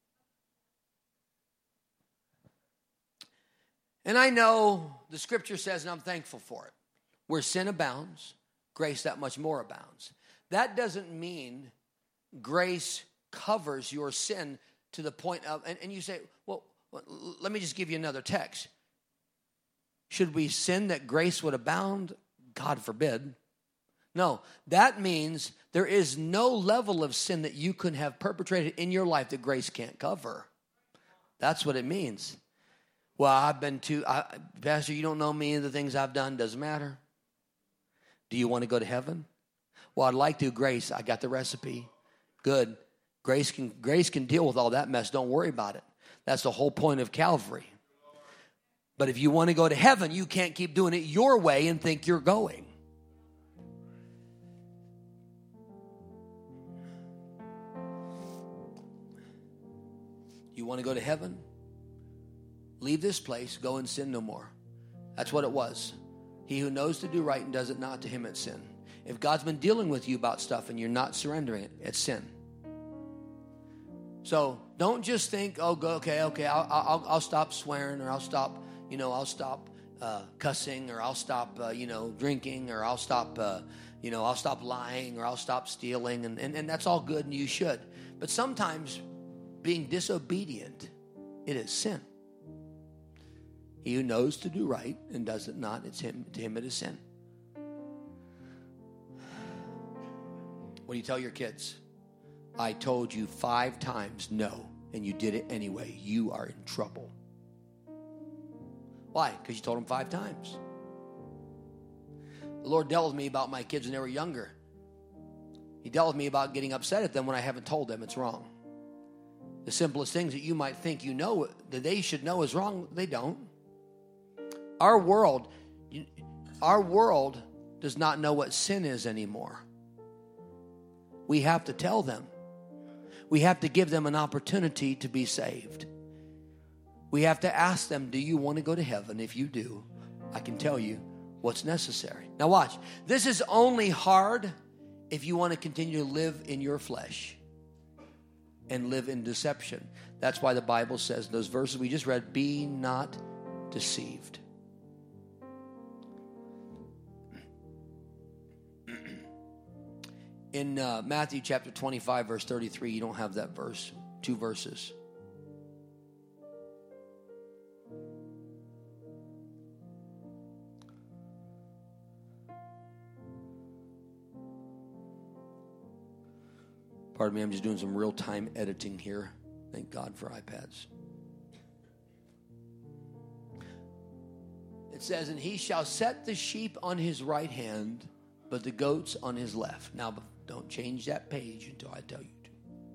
And I know the scripture says, and I'm thankful for it, where sin abounds, grace that much more abounds. That doesn't mean grace covers your sin to the point of, and, and you say, well, let me just give you another text. Should we sin that grace would abound? God forbid. No, that means there is no level of sin that you can have perpetrated in your life that grace can't cover. That's what it means. Well, I've been too, I, Pastor, you don't know me and the things I've done. Doesn't matter. Do you want to go to heaven? Well, I'd like to. Grace, I got the recipe. Good. Grace can, grace can deal with all that mess. Don't worry about it. That's the whole point of Calvary. But if you want to go to heaven, you can't keep doing it your way and think you're going. You want to go to heaven? Leave this place, go and sin no more. That's what it was. He who knows to do right and does it not, to him it's sin. If God's been dealing with you about stuff and you're not surrendering it, it's sin. So don't just think, oh, go, okay, okay, I'll, I'll, I'll stop swearing, or I'll stop, you know, I'll stop uh, cussing, or I'll stop, uh, you know, drinking, or I'll stop, uh, you know, I'll stop lying, or I'll stop stealing, and, and, and that's all good and you should. But sometimes being disobedient, it is sin. He who knows to do right and does it not, it's him, to him it is sin. What do you tell your kids? I told you five times no, and you did it anyway. You are in trouble. Why? Because you told them five times. The Lord dealt with me about my kids when they were younger. He dealt with me about getting upset at them when I haven't told them it's wrong. The simplest things that you might think you know that they should know is wrong, they don't. Our world, our world does not know what sin is anymore. We have to tell them. We have to give them an opportunity to be saved. We have to ask them, do you want to go to heaven? If you do, I can tell you what's necessary. Now watch. This is only hard if you want to continue to live in your flesh and live in deception. That's why the Bible says, those verses we just read, be not deceived. In uh, Matthew chapter twenty-five, verse thirty-three, you don't have that verse, two verses. Pardon me, I'm just doing some real-time editing here. Thank God for iPads. It says, and he shall set the sheep on his right hand, but the goats on his left. Now, don't change that page until I tell you to.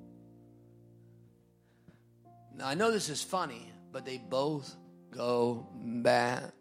Now, I know this is funny, but they both go bad.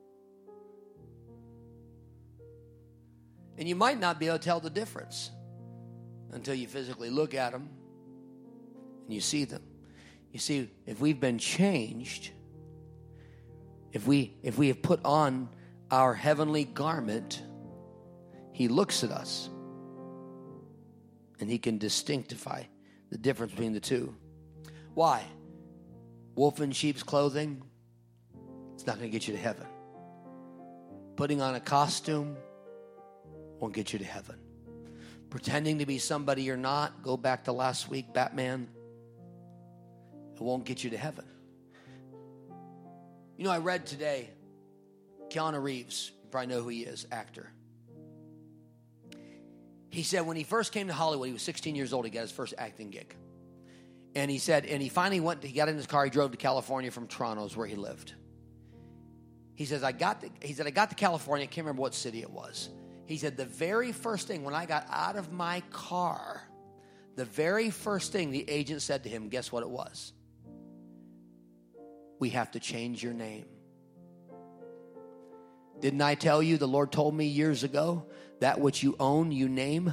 And you might not be able to tell the difference until you physically look at them and you see them. You see, if we've been changed, if we if we have put on our heavenly garment, he looks at us and he can distinctify the difference between the two. Why? Wolf in sheep's clothing, it's not going to get you to heaven. Putting on a costume won't get you to heaven. Pretending to be somebody you're not, go back to last week, Batman, it won't get you to heaven. You know, I read today, Keanu Reeves, you probably know who he is, actor. He said when he first came to Hollywood, he was sixteen years old. He got his first acting gig. And he said, and he finally went, he got in his car, he drove to California from Toronto, is where he lived. He says, I got to, he said, I got to California, I can't remember what city it was. He said, the very first thing, when I got out of my car, the very first thing the agent said to him, guess what it was? We have to change your name. Didn't I tell you, the Lord told me years ago, that which you own, you name?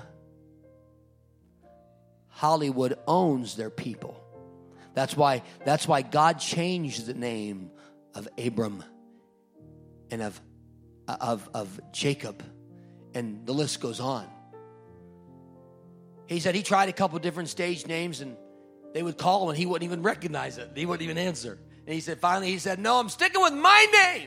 Hollywood owns their people. That's why, that's why God changed the name of Abram and of, of, of Jacob, and the list goes on. He said he tried a couple different stage names, and they would call him, and he wouldn't even recognize it. He wouldn't even answer. And he said, finally, he said, no, I'm sticking with my name.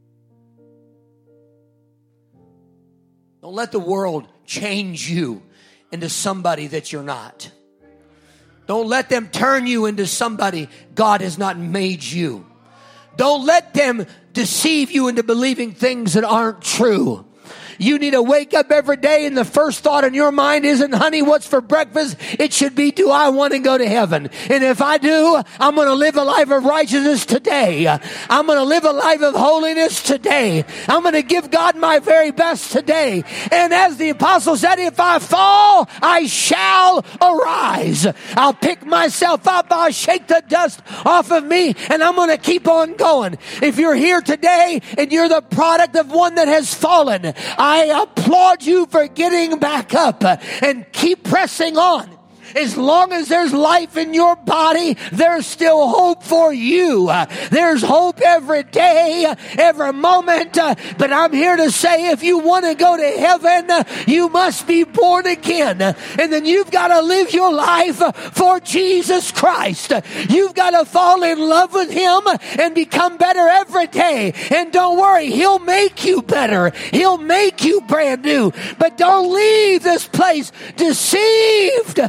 Don't let the world change you into somebody that you're not. Don't let them turn you into somebody God has not made you. Don't let them deceive you into believing things that aren't true. You need to wake up every day and the first thought in your mind isn't, honey, what's for breakfast? It should be, do I want to go to heaven? And if I do, I'm going to live a life of righteousness today. I'm going to live a life of holiness today. I'm going to give God my very best today. And as the apostle said, if I fall, I shall arise. I'll pick myself up. I'll shake the dust off of me, and I'm going to keep on going. If you're here today and you're the product of one that has fallen, I applaud you for getting back up and keep pressing on. As long as there's life in your body, there's still hope for you. There's hope every day, every moment. But I'm here to say, if you want to go to heaven, you must be born again. And then you've got to live your life for Jesus Christ. You've got to fall in love with Him and become better every day. And don't worry, He'll make you better. He'll make you brand new. But don't leave this place deceived.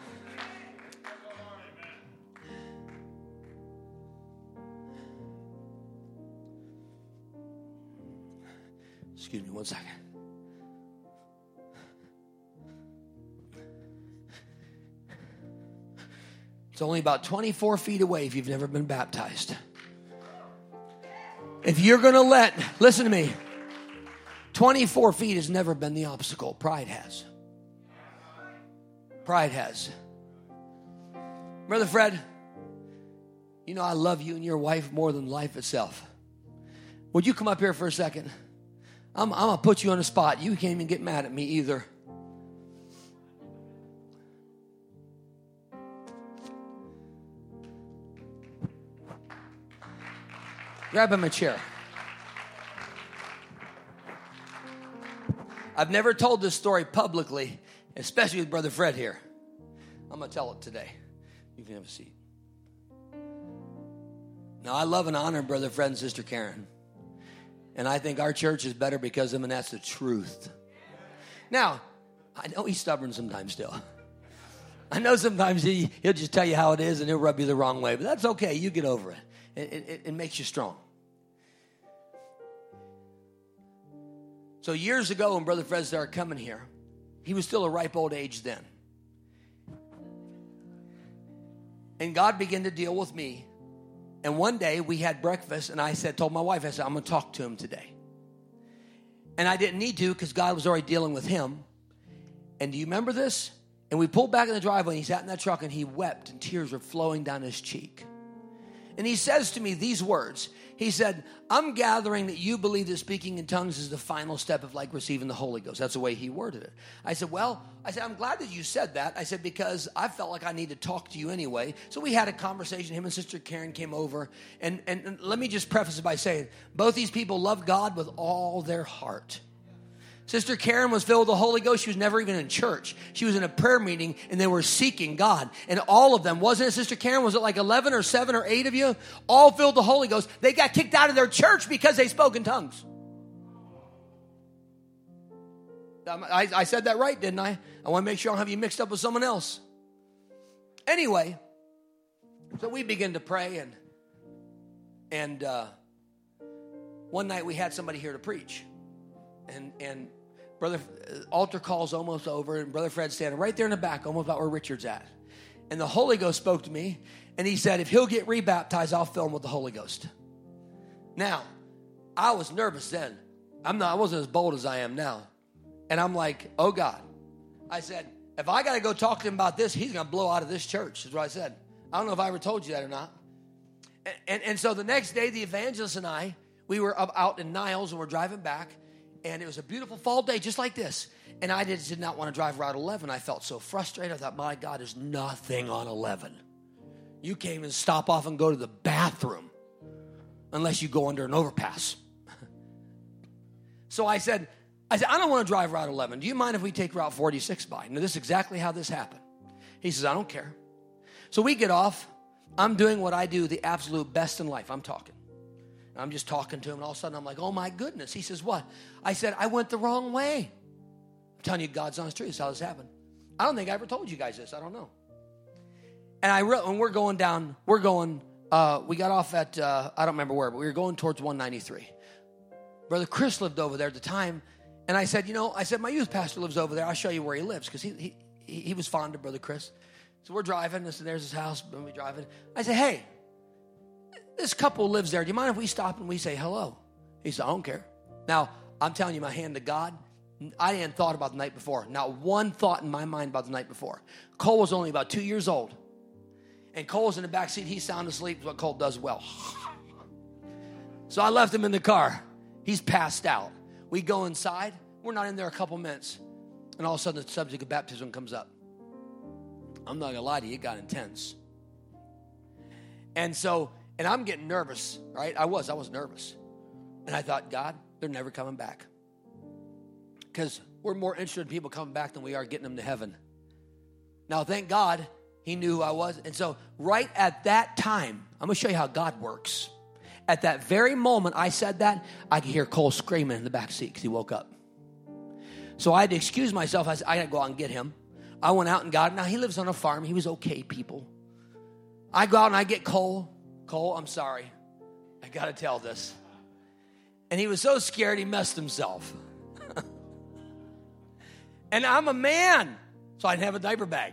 Excuse me one second. It's only about twenty-four feet away if you've never been baptized. If you're going to let, listen to me, twenty-four feet has never been the obstacle. Pride has. Pride has. Brother Fred, you know I love you and your wife more than life itself. Would you come up here for a second? I'm, I'm going to put you on the spot. You can't even get mad at me either. Grab him a chair. I've never told this story publicly, especially with Brother Fred here. I'm going to tell it today. You can have a seat. Now, I love and honor Brother Fred and Sister Karen. And I think our church is better because of him, and that's the truth. Now, I know he's stubborn sometimes still. I know sometimes he, he'll just tell you how it is and he'll rub you the wrong way. But that's okay. You get over it. It, it, it makes you strong. So years ago when Brother Fred started coming here, he was still a ripe old age then. And God began to deal with me. And one day we had breakfast, and I said, told my wife, I said, I'm going to talk to him today. And I didn't need to because God was already dealing with him. And do you remember this? And we pulled back in the driveway, and he sat in that truck, and he wept, and tears were flowing down his cheek. And he says to me these words. He said, I'm gathering that you believe that speaking in tongues is the final step of like receiving the Holy Ghost. That's the way he worded it. I said, well, I said, I'm glad that you said that. I said, because I felt like I need to talk to you anyway. So we had a conversation. Him and Sister Karen came over. And, and, and let me just preface it by saying, both these people love God with all their heart. Sister Karen was filled with the Holy Ghost. She was never even in church. She was in a prayer meeting, and they were seeking God. And all of them, wasn't it, Sister Karen? Was it like eleven or seven or eight of you? All filled with the Holy Ghost. They got kicked out of their church because they spoke in tongues. I, I said that right, didn't I? I want to make sure I don't have you mixed up with someone else. Anyway, so we began to pray, and, and uh, one night we had somebody here to preach. And, and Brother, altar call's almost over, and Brother Fred's standing right there in the back, almost about where Richard's at. And the Holy Ghost spoke to me, and he said, if he'll get rebaptized, I'll fill him with the Holy Ghost. Now, I was nervous then. I'm not, I wasn't as bold as I am now. And I'm like, oh, God. I said, if I got to go talk to him about this, he's going to blow out of this church, is what I said. I don't know if I ever told you that or not. And, and, and so the next day, the evangelist and I, we were up out in Niles, and we're driving back. And it was a beautiful fall day, just like this. And I did, did not want to drive Route eleven. I felt so frustrated. I thought, my God, there's nothing on eleven. You can't even stop off and go to the bathroom unless you go under an overpass. So I said, I said, I don't want to drive Route eleven. Do you mind if we take Route forty-six by? Now, this is exactly how this happened. He says, I don't care. So we get off. I'm doing what I do the absolute best in life. I'm talking. I'm just talking to him, and all of a sudden I'm like, oh, my goodness. He says, what? I said, I went the wrong way. I'm telling you God's honest truth. This is how this happened. I don't think I ever told you guys this. I don't know. And I re- when we're going down, we're going, uh, we got off at, uh, I don't remember where, but we were going towards one ninety-three. Brother Chris lived over there at the time, and I said, you know, I said, my youth pastor lives over there. I'll show you where he lives, because he, he, he was fond of Brother Chris. So we're driving, and there's his house, and we're driving. I said, hey, this couple lives there. Do you mind if we stop and we say hello? He said, I don't care. Now, I'm telling you, my hand to God, I hadn't thought about the night before. Not one thought in my mind about the night before. Cole was only about two years old. And Cole's in the back seat. He's sound asleep, what Cole does well. So I left him in the car. He's passed out. We go inside. We're not in there a couple minutes. And all of a sudden, the subject of baptism comes up. I'm not going to lie to you. It got intense. And so... And I'm getting nervous, right? I was. I was nervous. And I thought, God, they're never coming back. Because we're more interested in people coming back than we are getting them to heaven. Now, thank God, he knew who I was. And so right at that time, I'm going to show you how God works. At that very moment I said that, I could hear Cole screaming in the back seat because he woke up. So I had to excuse myself. I said, I got to go out and get him. I went out and got him. Now, he lives on a farm. He was okay, people. I go out and I get Cole. Cole, I'm sorry. I got to tell this. And he was so scared he messed himself. And I'm a man, so I didn't have a diaper bag.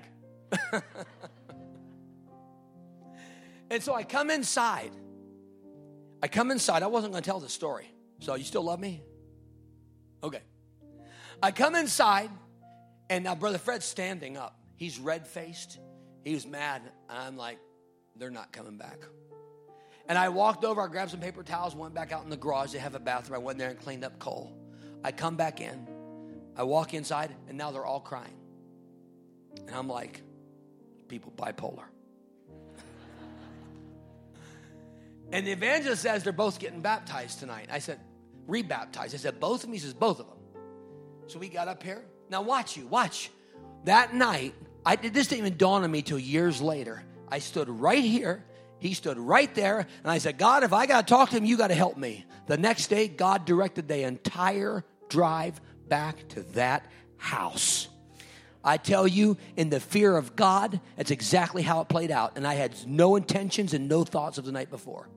And so I come inside. I come inside. I wasn't going to tell the story. So you still love me? Okay. I come inside, and now Brother Fred's standing up. He's red-faced. He was mad. And I'm like, they're not coming back. And I walked over, I grabbed some paper towels, went back out in the garage. They have a bathroom. I went there and cleaned up Cole. I come back in. I walk inside, and now they're all crying. And I'm like, people bipolar. And the evangelist says they're both getting baptized tonight. I said, rebaptized. I said, both of them? He says, both of them. So we got up here. Now watch you, watch. That night, I this didn't even dawn on me till years later. I stood right here. He stood right there, and I said, God, if I got to talk to him, you got to help me. The next day, God directed the entire drive back to that house. I tell you, in the fear of God, that's exactly how it played out. And I had no intentions and no thoughts of the night before.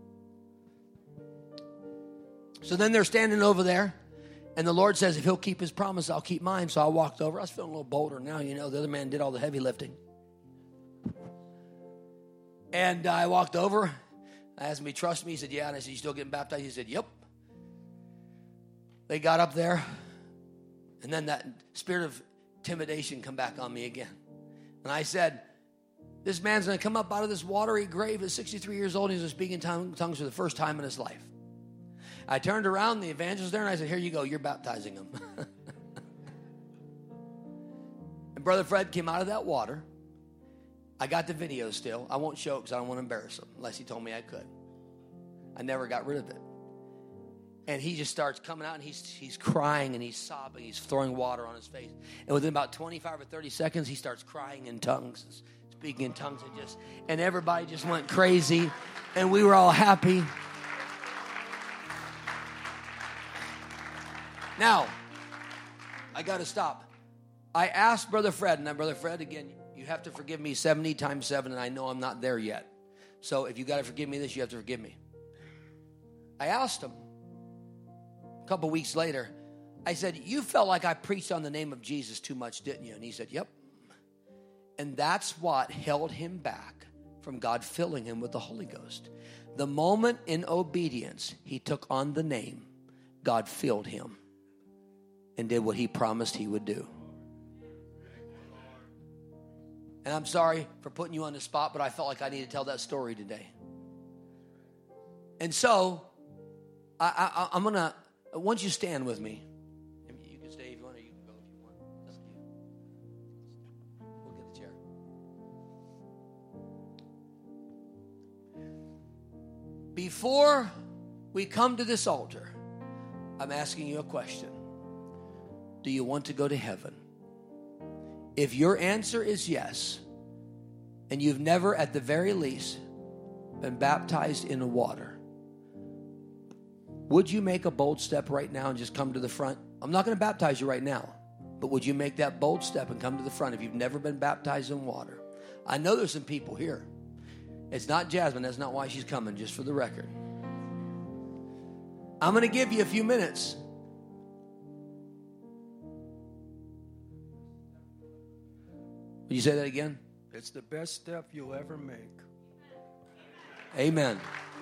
So then they're standing over there, and the Lord says, if he'll keep his promise, I'll keep mine. So I walked over. I was feeling a little bolder now. You know, the other man did all the heavy lifting. And I walked over. I asked him, he trust me? He said, yeah. And I said, you still getting baptized? He said, yep. They got up there. And then that spirit of intimidation come back on me again. And I said, this man's going to come up out of this watery grave at sixty-three years old. He's going to speak in tongues for the first time in his life. I turned around, the evangelist there, and I said, here you go. You're baptizing him. And Brother Fred came out of that water. I got the video still. I won't show it because I don't want to embarrass him unless he told me I could. I never got rid of it. And he just starts coming out, and he's he's crying, and he's sobbing. He's throwing water on his face. And within about twenty-five or thirty seconds, he starts crying in tongues, speaking in tongues. And, just, and everybody just went crazy, and we were all happy. Now, I got to stop. I asked Brother Fred, and then Brother Fred, again, you have to forgive me seventy times seven, and I know I'm not there yet. So if you got to forgive me this, you have to forgive me. I asked him. A couple weeks later, I said, you felt like I preached on the name of Jesus too much, didn't you? And he said, yep. And that's what held him back from God filling him with the Holy Ghost. The moment in obedience he took on the name, God filled him and did what he promised he would do. And I'm sorry for putting you on the spot, but I felt like I needed to tell that story today. And so, I, I, I'm going to, once you stand with me, you can stay if you want, or you can go if you want. That's up to you. We'll get the chair. Before we come to this altar, I'm asking you a question. Do you want to go to heaven? If your answer is yes, and you've never at the very least been baptized in the water, would you make a bold step right now and just come to the front? I'm not going to baptize you right now, but would you make that bold step and come to the front if you've never been baptized in water? I know there's some people here. It's not Jasmine. That's not why she's coming, just for the record. I'm going to give you a few minutes. Would you say that again? It's the best step you'll ever make. Amen.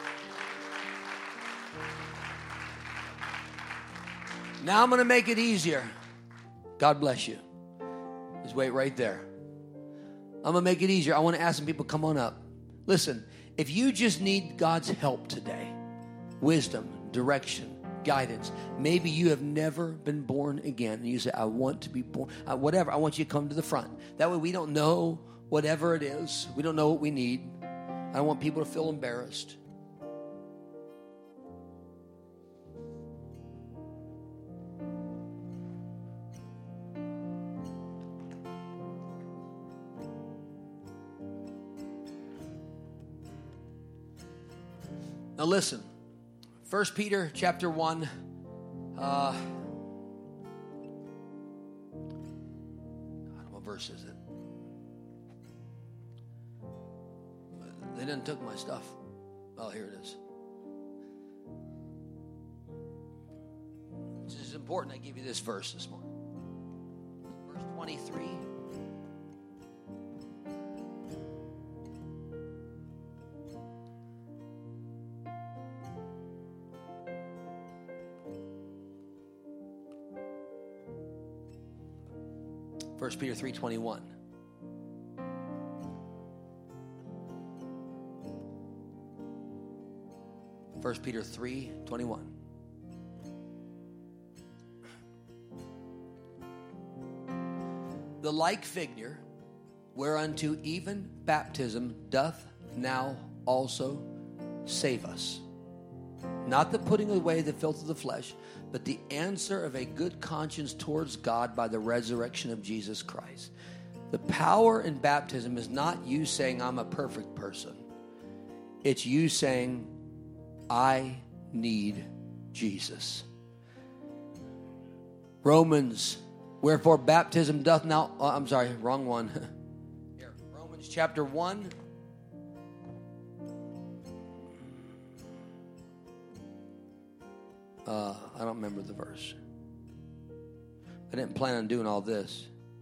Now I'm going to make it easier. God bless you. Just wait right there. I'm going to make it easier. I want to ask some people, come on up. Listen, if you just need God's help today, wisdom, direction, guidance, maybe you have never been born again, and you say, I want to be born, uh, whatever, I want you to come to the front. That way we don't know whatever it is. We don't know what we need. I don't want people to feel embarrassed. Now listen, First Peter chapter one, uh, God, what verse is it? They didn't took my stuff. Oh, here it is. This is important I give you this verse this morning. Verse twenty-three. First Peter three twenty-one. First Peter three twenty-one. The like figure whereunto even baptism doth now also save us. Not the putting away the filth of the flesh, but the answer of a good conscience towards God by the resurrection of Jesus Christ. The power in baptism is not you saying, I'm a perfect person. It's you saying, I need Jesus. Romans, wherefore baptism doth now, oh, I'm sorry, wrong one. Here, Romans chapter one. Uh, I don't remember the verse. I didn't plan on doing all this.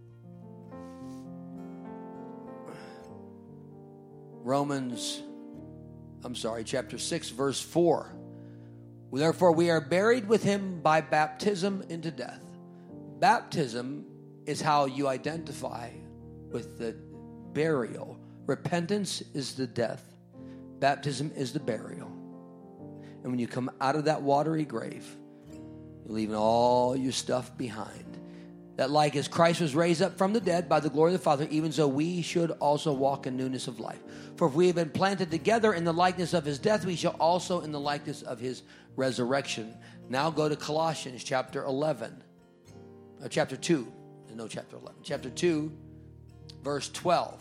Romans, I'm sorry, chapter six, verse four. Therefore, we are buried with him by baptism into death. Baptism is how you identify with the burial. Repentance is the death. Baptism is the burial. And when you come out of that watery grave, you're leaving all your stuff behind. That like as Christ was raised up from the dead by the glory of the Father, even so we should also walk in newness of life. For if we have been planted together in the likeness of his death, we shall also in the likeness of his resurrection. Now go to Colossians chapter eleven. Uh, chapter two. No, chapter eleven. Chapter two, verse twelve.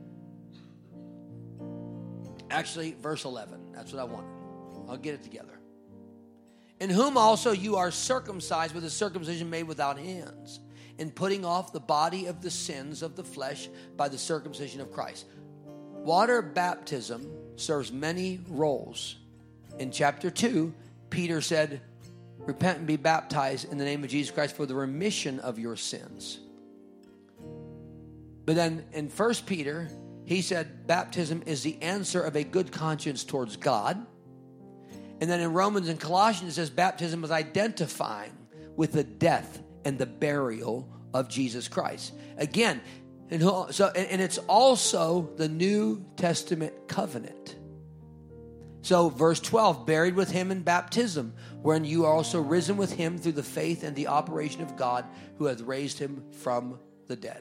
Actually, verse eleven. That's what I wanted. I'll get it together. In whom also you are circumcised with a circumcision made without hands, in putting off the body of the sins of the flesh by the circumcision of Christ. Water baptism serves many roles. In chapter two, Peter said, repent and be baptized in the name of Jesus Christ for the remission of your sins. But then in First Peter, he said baptism is the answer of a good conscience towards God. And then in Romans and Colossians, it says baptism is identifying with the death and the burial of Jesus Christ. Again, and so and it's also the New Testament covenant. So verse twelve, buried with him in baptism, wherein you are also risen with him through the faith and the operation of God who hath raised him from the dead.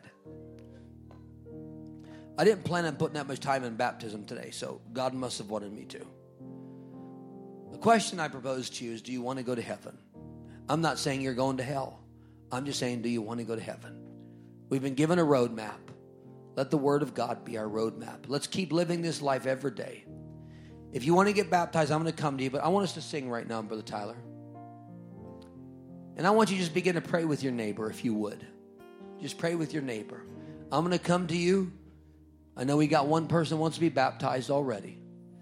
I didn't plan on putting that much time in baptism today, so God must have wanted me to. The question I propose to you is, do you want to go to heaven? I'm not saying you're going to hell. I'm just saying, do you want to go to heaven? We've been given a roadmap. Let the Word of God be our roadmap. Let's keep living this life every day. If you want to get baptized, I'm going to come to you, but I want us to sing right now, Brother Tyler. And I want you to just begin to pray with your neighbor, if you would. Just pray with your neighbor. I'm going to come to you. I know we got one person who wants to be baptized already.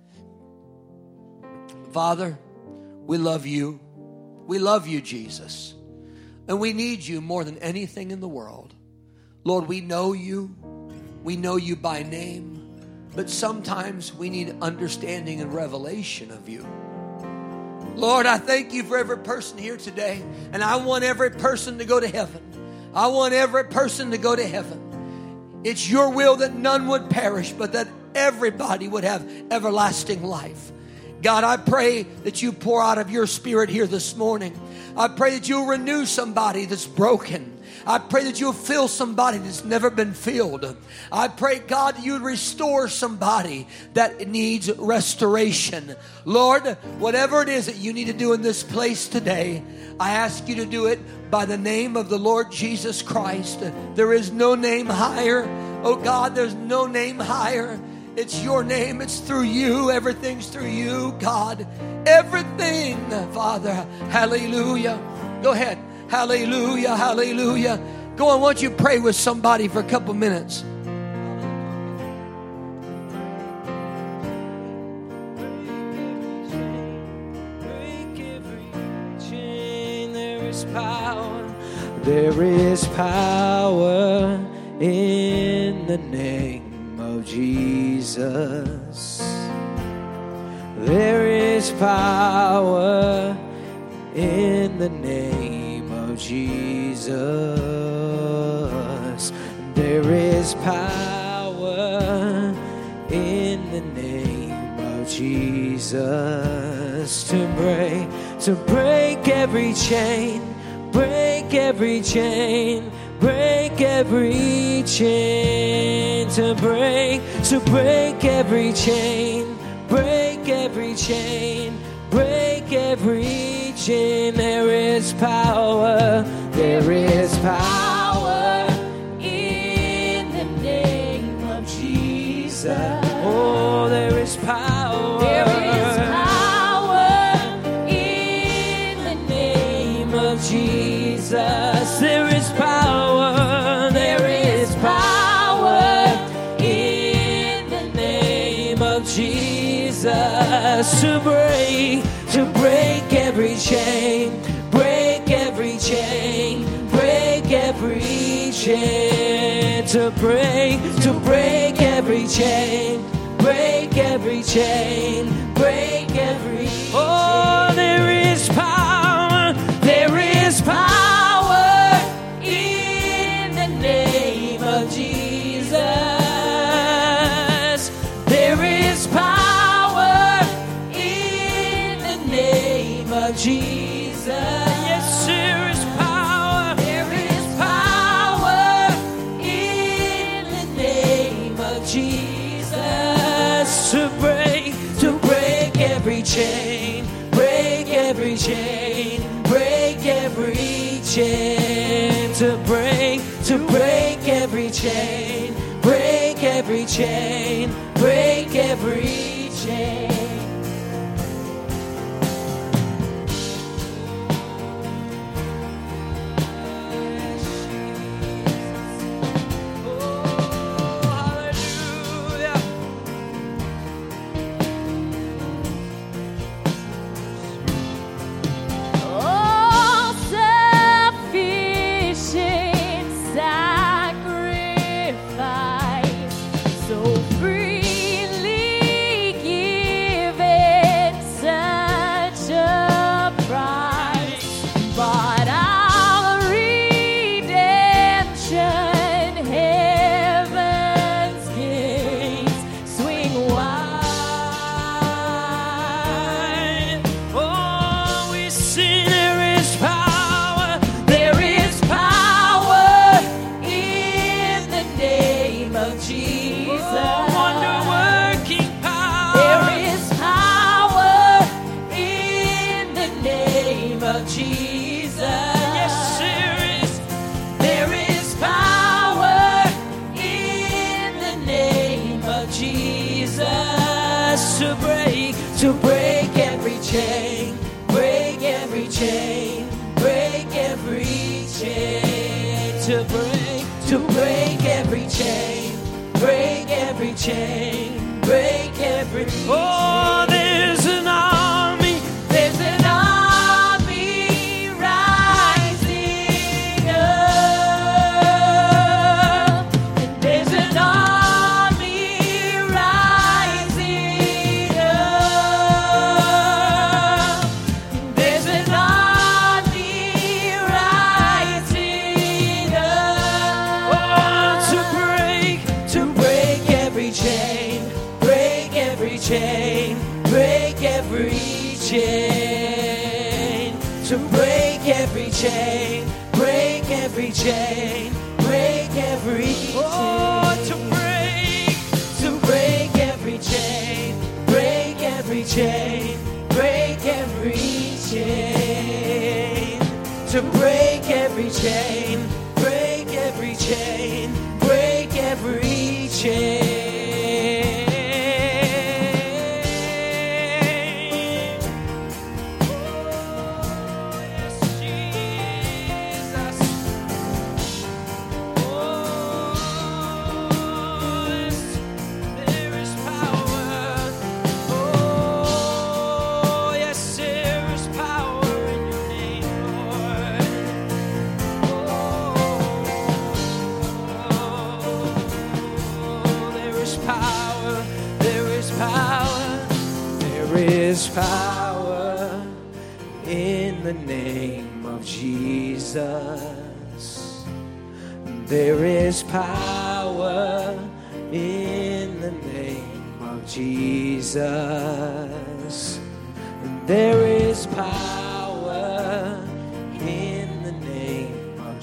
Father, we love you. We love you, Jesus. And we need you more than anything in the world. Lord, we know you. We know you by name. But sometimes we need understanding and revelation of you. Lord, I thank you for every person here today. And I want every person to go to heaven. I want every person to go to heaven. It's your will that none would perish, but that everybody would have everlasting life. God, I pray that you pour out of your Spirit here this morning. I pray that you'll renew somebody that's broken. I pray that you'll fill somebody that's never been filled. I pray, God, that you would restore somebody that needs restoration. Lord, whatever it is that you need to do in this place today, I ask you to do it by the name of the Lord Jesus Christ. There is no name higher. Oh God, there's no name higher. It's your name. It's through you. Everything's through you, God. Everything, Father. Hallelujah. Go ahead. Hallelujah. Hallelujah. Go on. Why don't you pray with somebody for a couple minutes? There is power in the name of Jesus. There is power in the name of Jesus. There is power in the name of Jesus to break, to break every chain. Break every chain, break every chain, to break, to break every chain, break every chain, break every chain. There is power, there is power in the name of Jesus. Oh, there is power. There is power in the name of Jesus. There is power, there is power in the name of Jesus to break, to break every chain, break every chain, break every chain, to break, to break every chain, break every chain, break every chain. Oh, there is power, there is power. Jesus, yes, there is power. There is power in the name of Jesus to break, to break every chain, break every chain, break every chain, to break, to break every chain, break every chain, break every chain. Oh of Jesus. Oh, wonder-working power. There is power in the name of Jesus. Yes, there is. There is power in the name of Jesus to break, to break every chain, break every chain, break every chain, to break, to break every chain, break every chain, break every chain. Oh, there's an army. There's an army rising up. And there's an army rising up. There's an army rising up. Oh, to break, To break every chain, break every chain, break every chain. To break every chain, break every chain, break every chain. oh, to break. To break every chain, break every chain, break every chain. To break every chain, break every chain, break every chain. Yes, Jesus. Oh, yes, there is power. Oh, yes, there is power in your name, Lord. Oh, there is power. There is power. There is power in the name of Jesus. There is power in the name of Jesus. There is power in the name of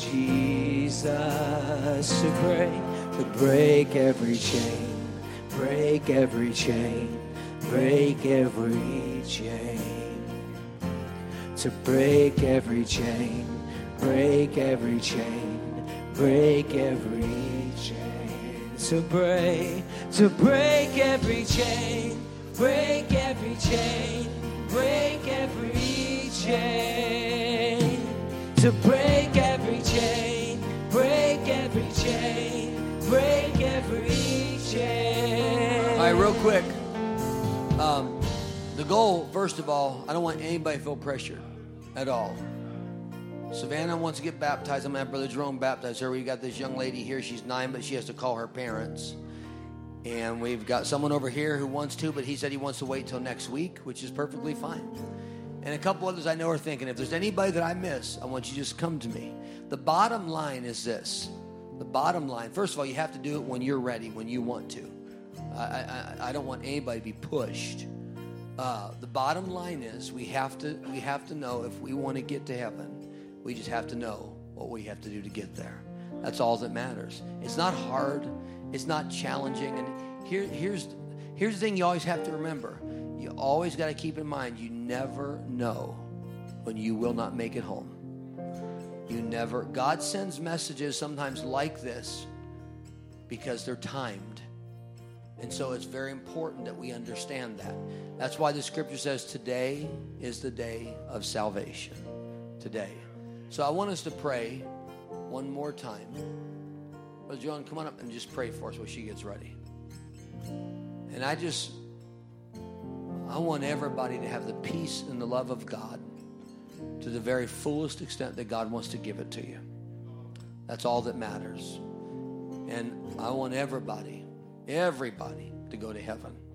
Jesus to break, to break every chain, break every chain, break every chain, to break every chain, break every chain, break every chain, to break, to break every chain, break every chain, break every chain, to break every chain, break every chain, break every chain. All right, real quick. Um, the goal, first of all, I don't want anybody to feel pressure at all. Savannah wants to get baptized. I'm going to have Brother Jerome baptize her. We've got this young lady here. She's nine, but she has to call her parents. And we've got someone over here who wants to, but he said he wants to wait till next week, which is perfectly fine. And a couple others I know are thinking, if there's anybody that I miss, I want you to just come to me. The bottom line is this. The bottom line, first of all, you have to do it when you're ready, when you want to. I, I, I don't want anybody to be pushed. Uh, the bottom line is we have to we have to know if we want to get to heaven, we just have to know what we have to do to get there. That's all that matters. It's not hard. It's not challenging. And here, here's here's the thing you always have to remember. You always got to keep in mind you never know when you will not make it home. You never. God sends messages sometimes like this because they're timed. And so it's very important that we understand that. That's why the scripture says today is the day of salvation. Today. So I want us to pray one more time. Brother John, come on up and just pray for us while she gets ready. And I just, I want everybody to have the peace and the love of God to the very fullest extent that God wants to give it to you. That's all that matters. And I want everybody, everybody to go to heaven.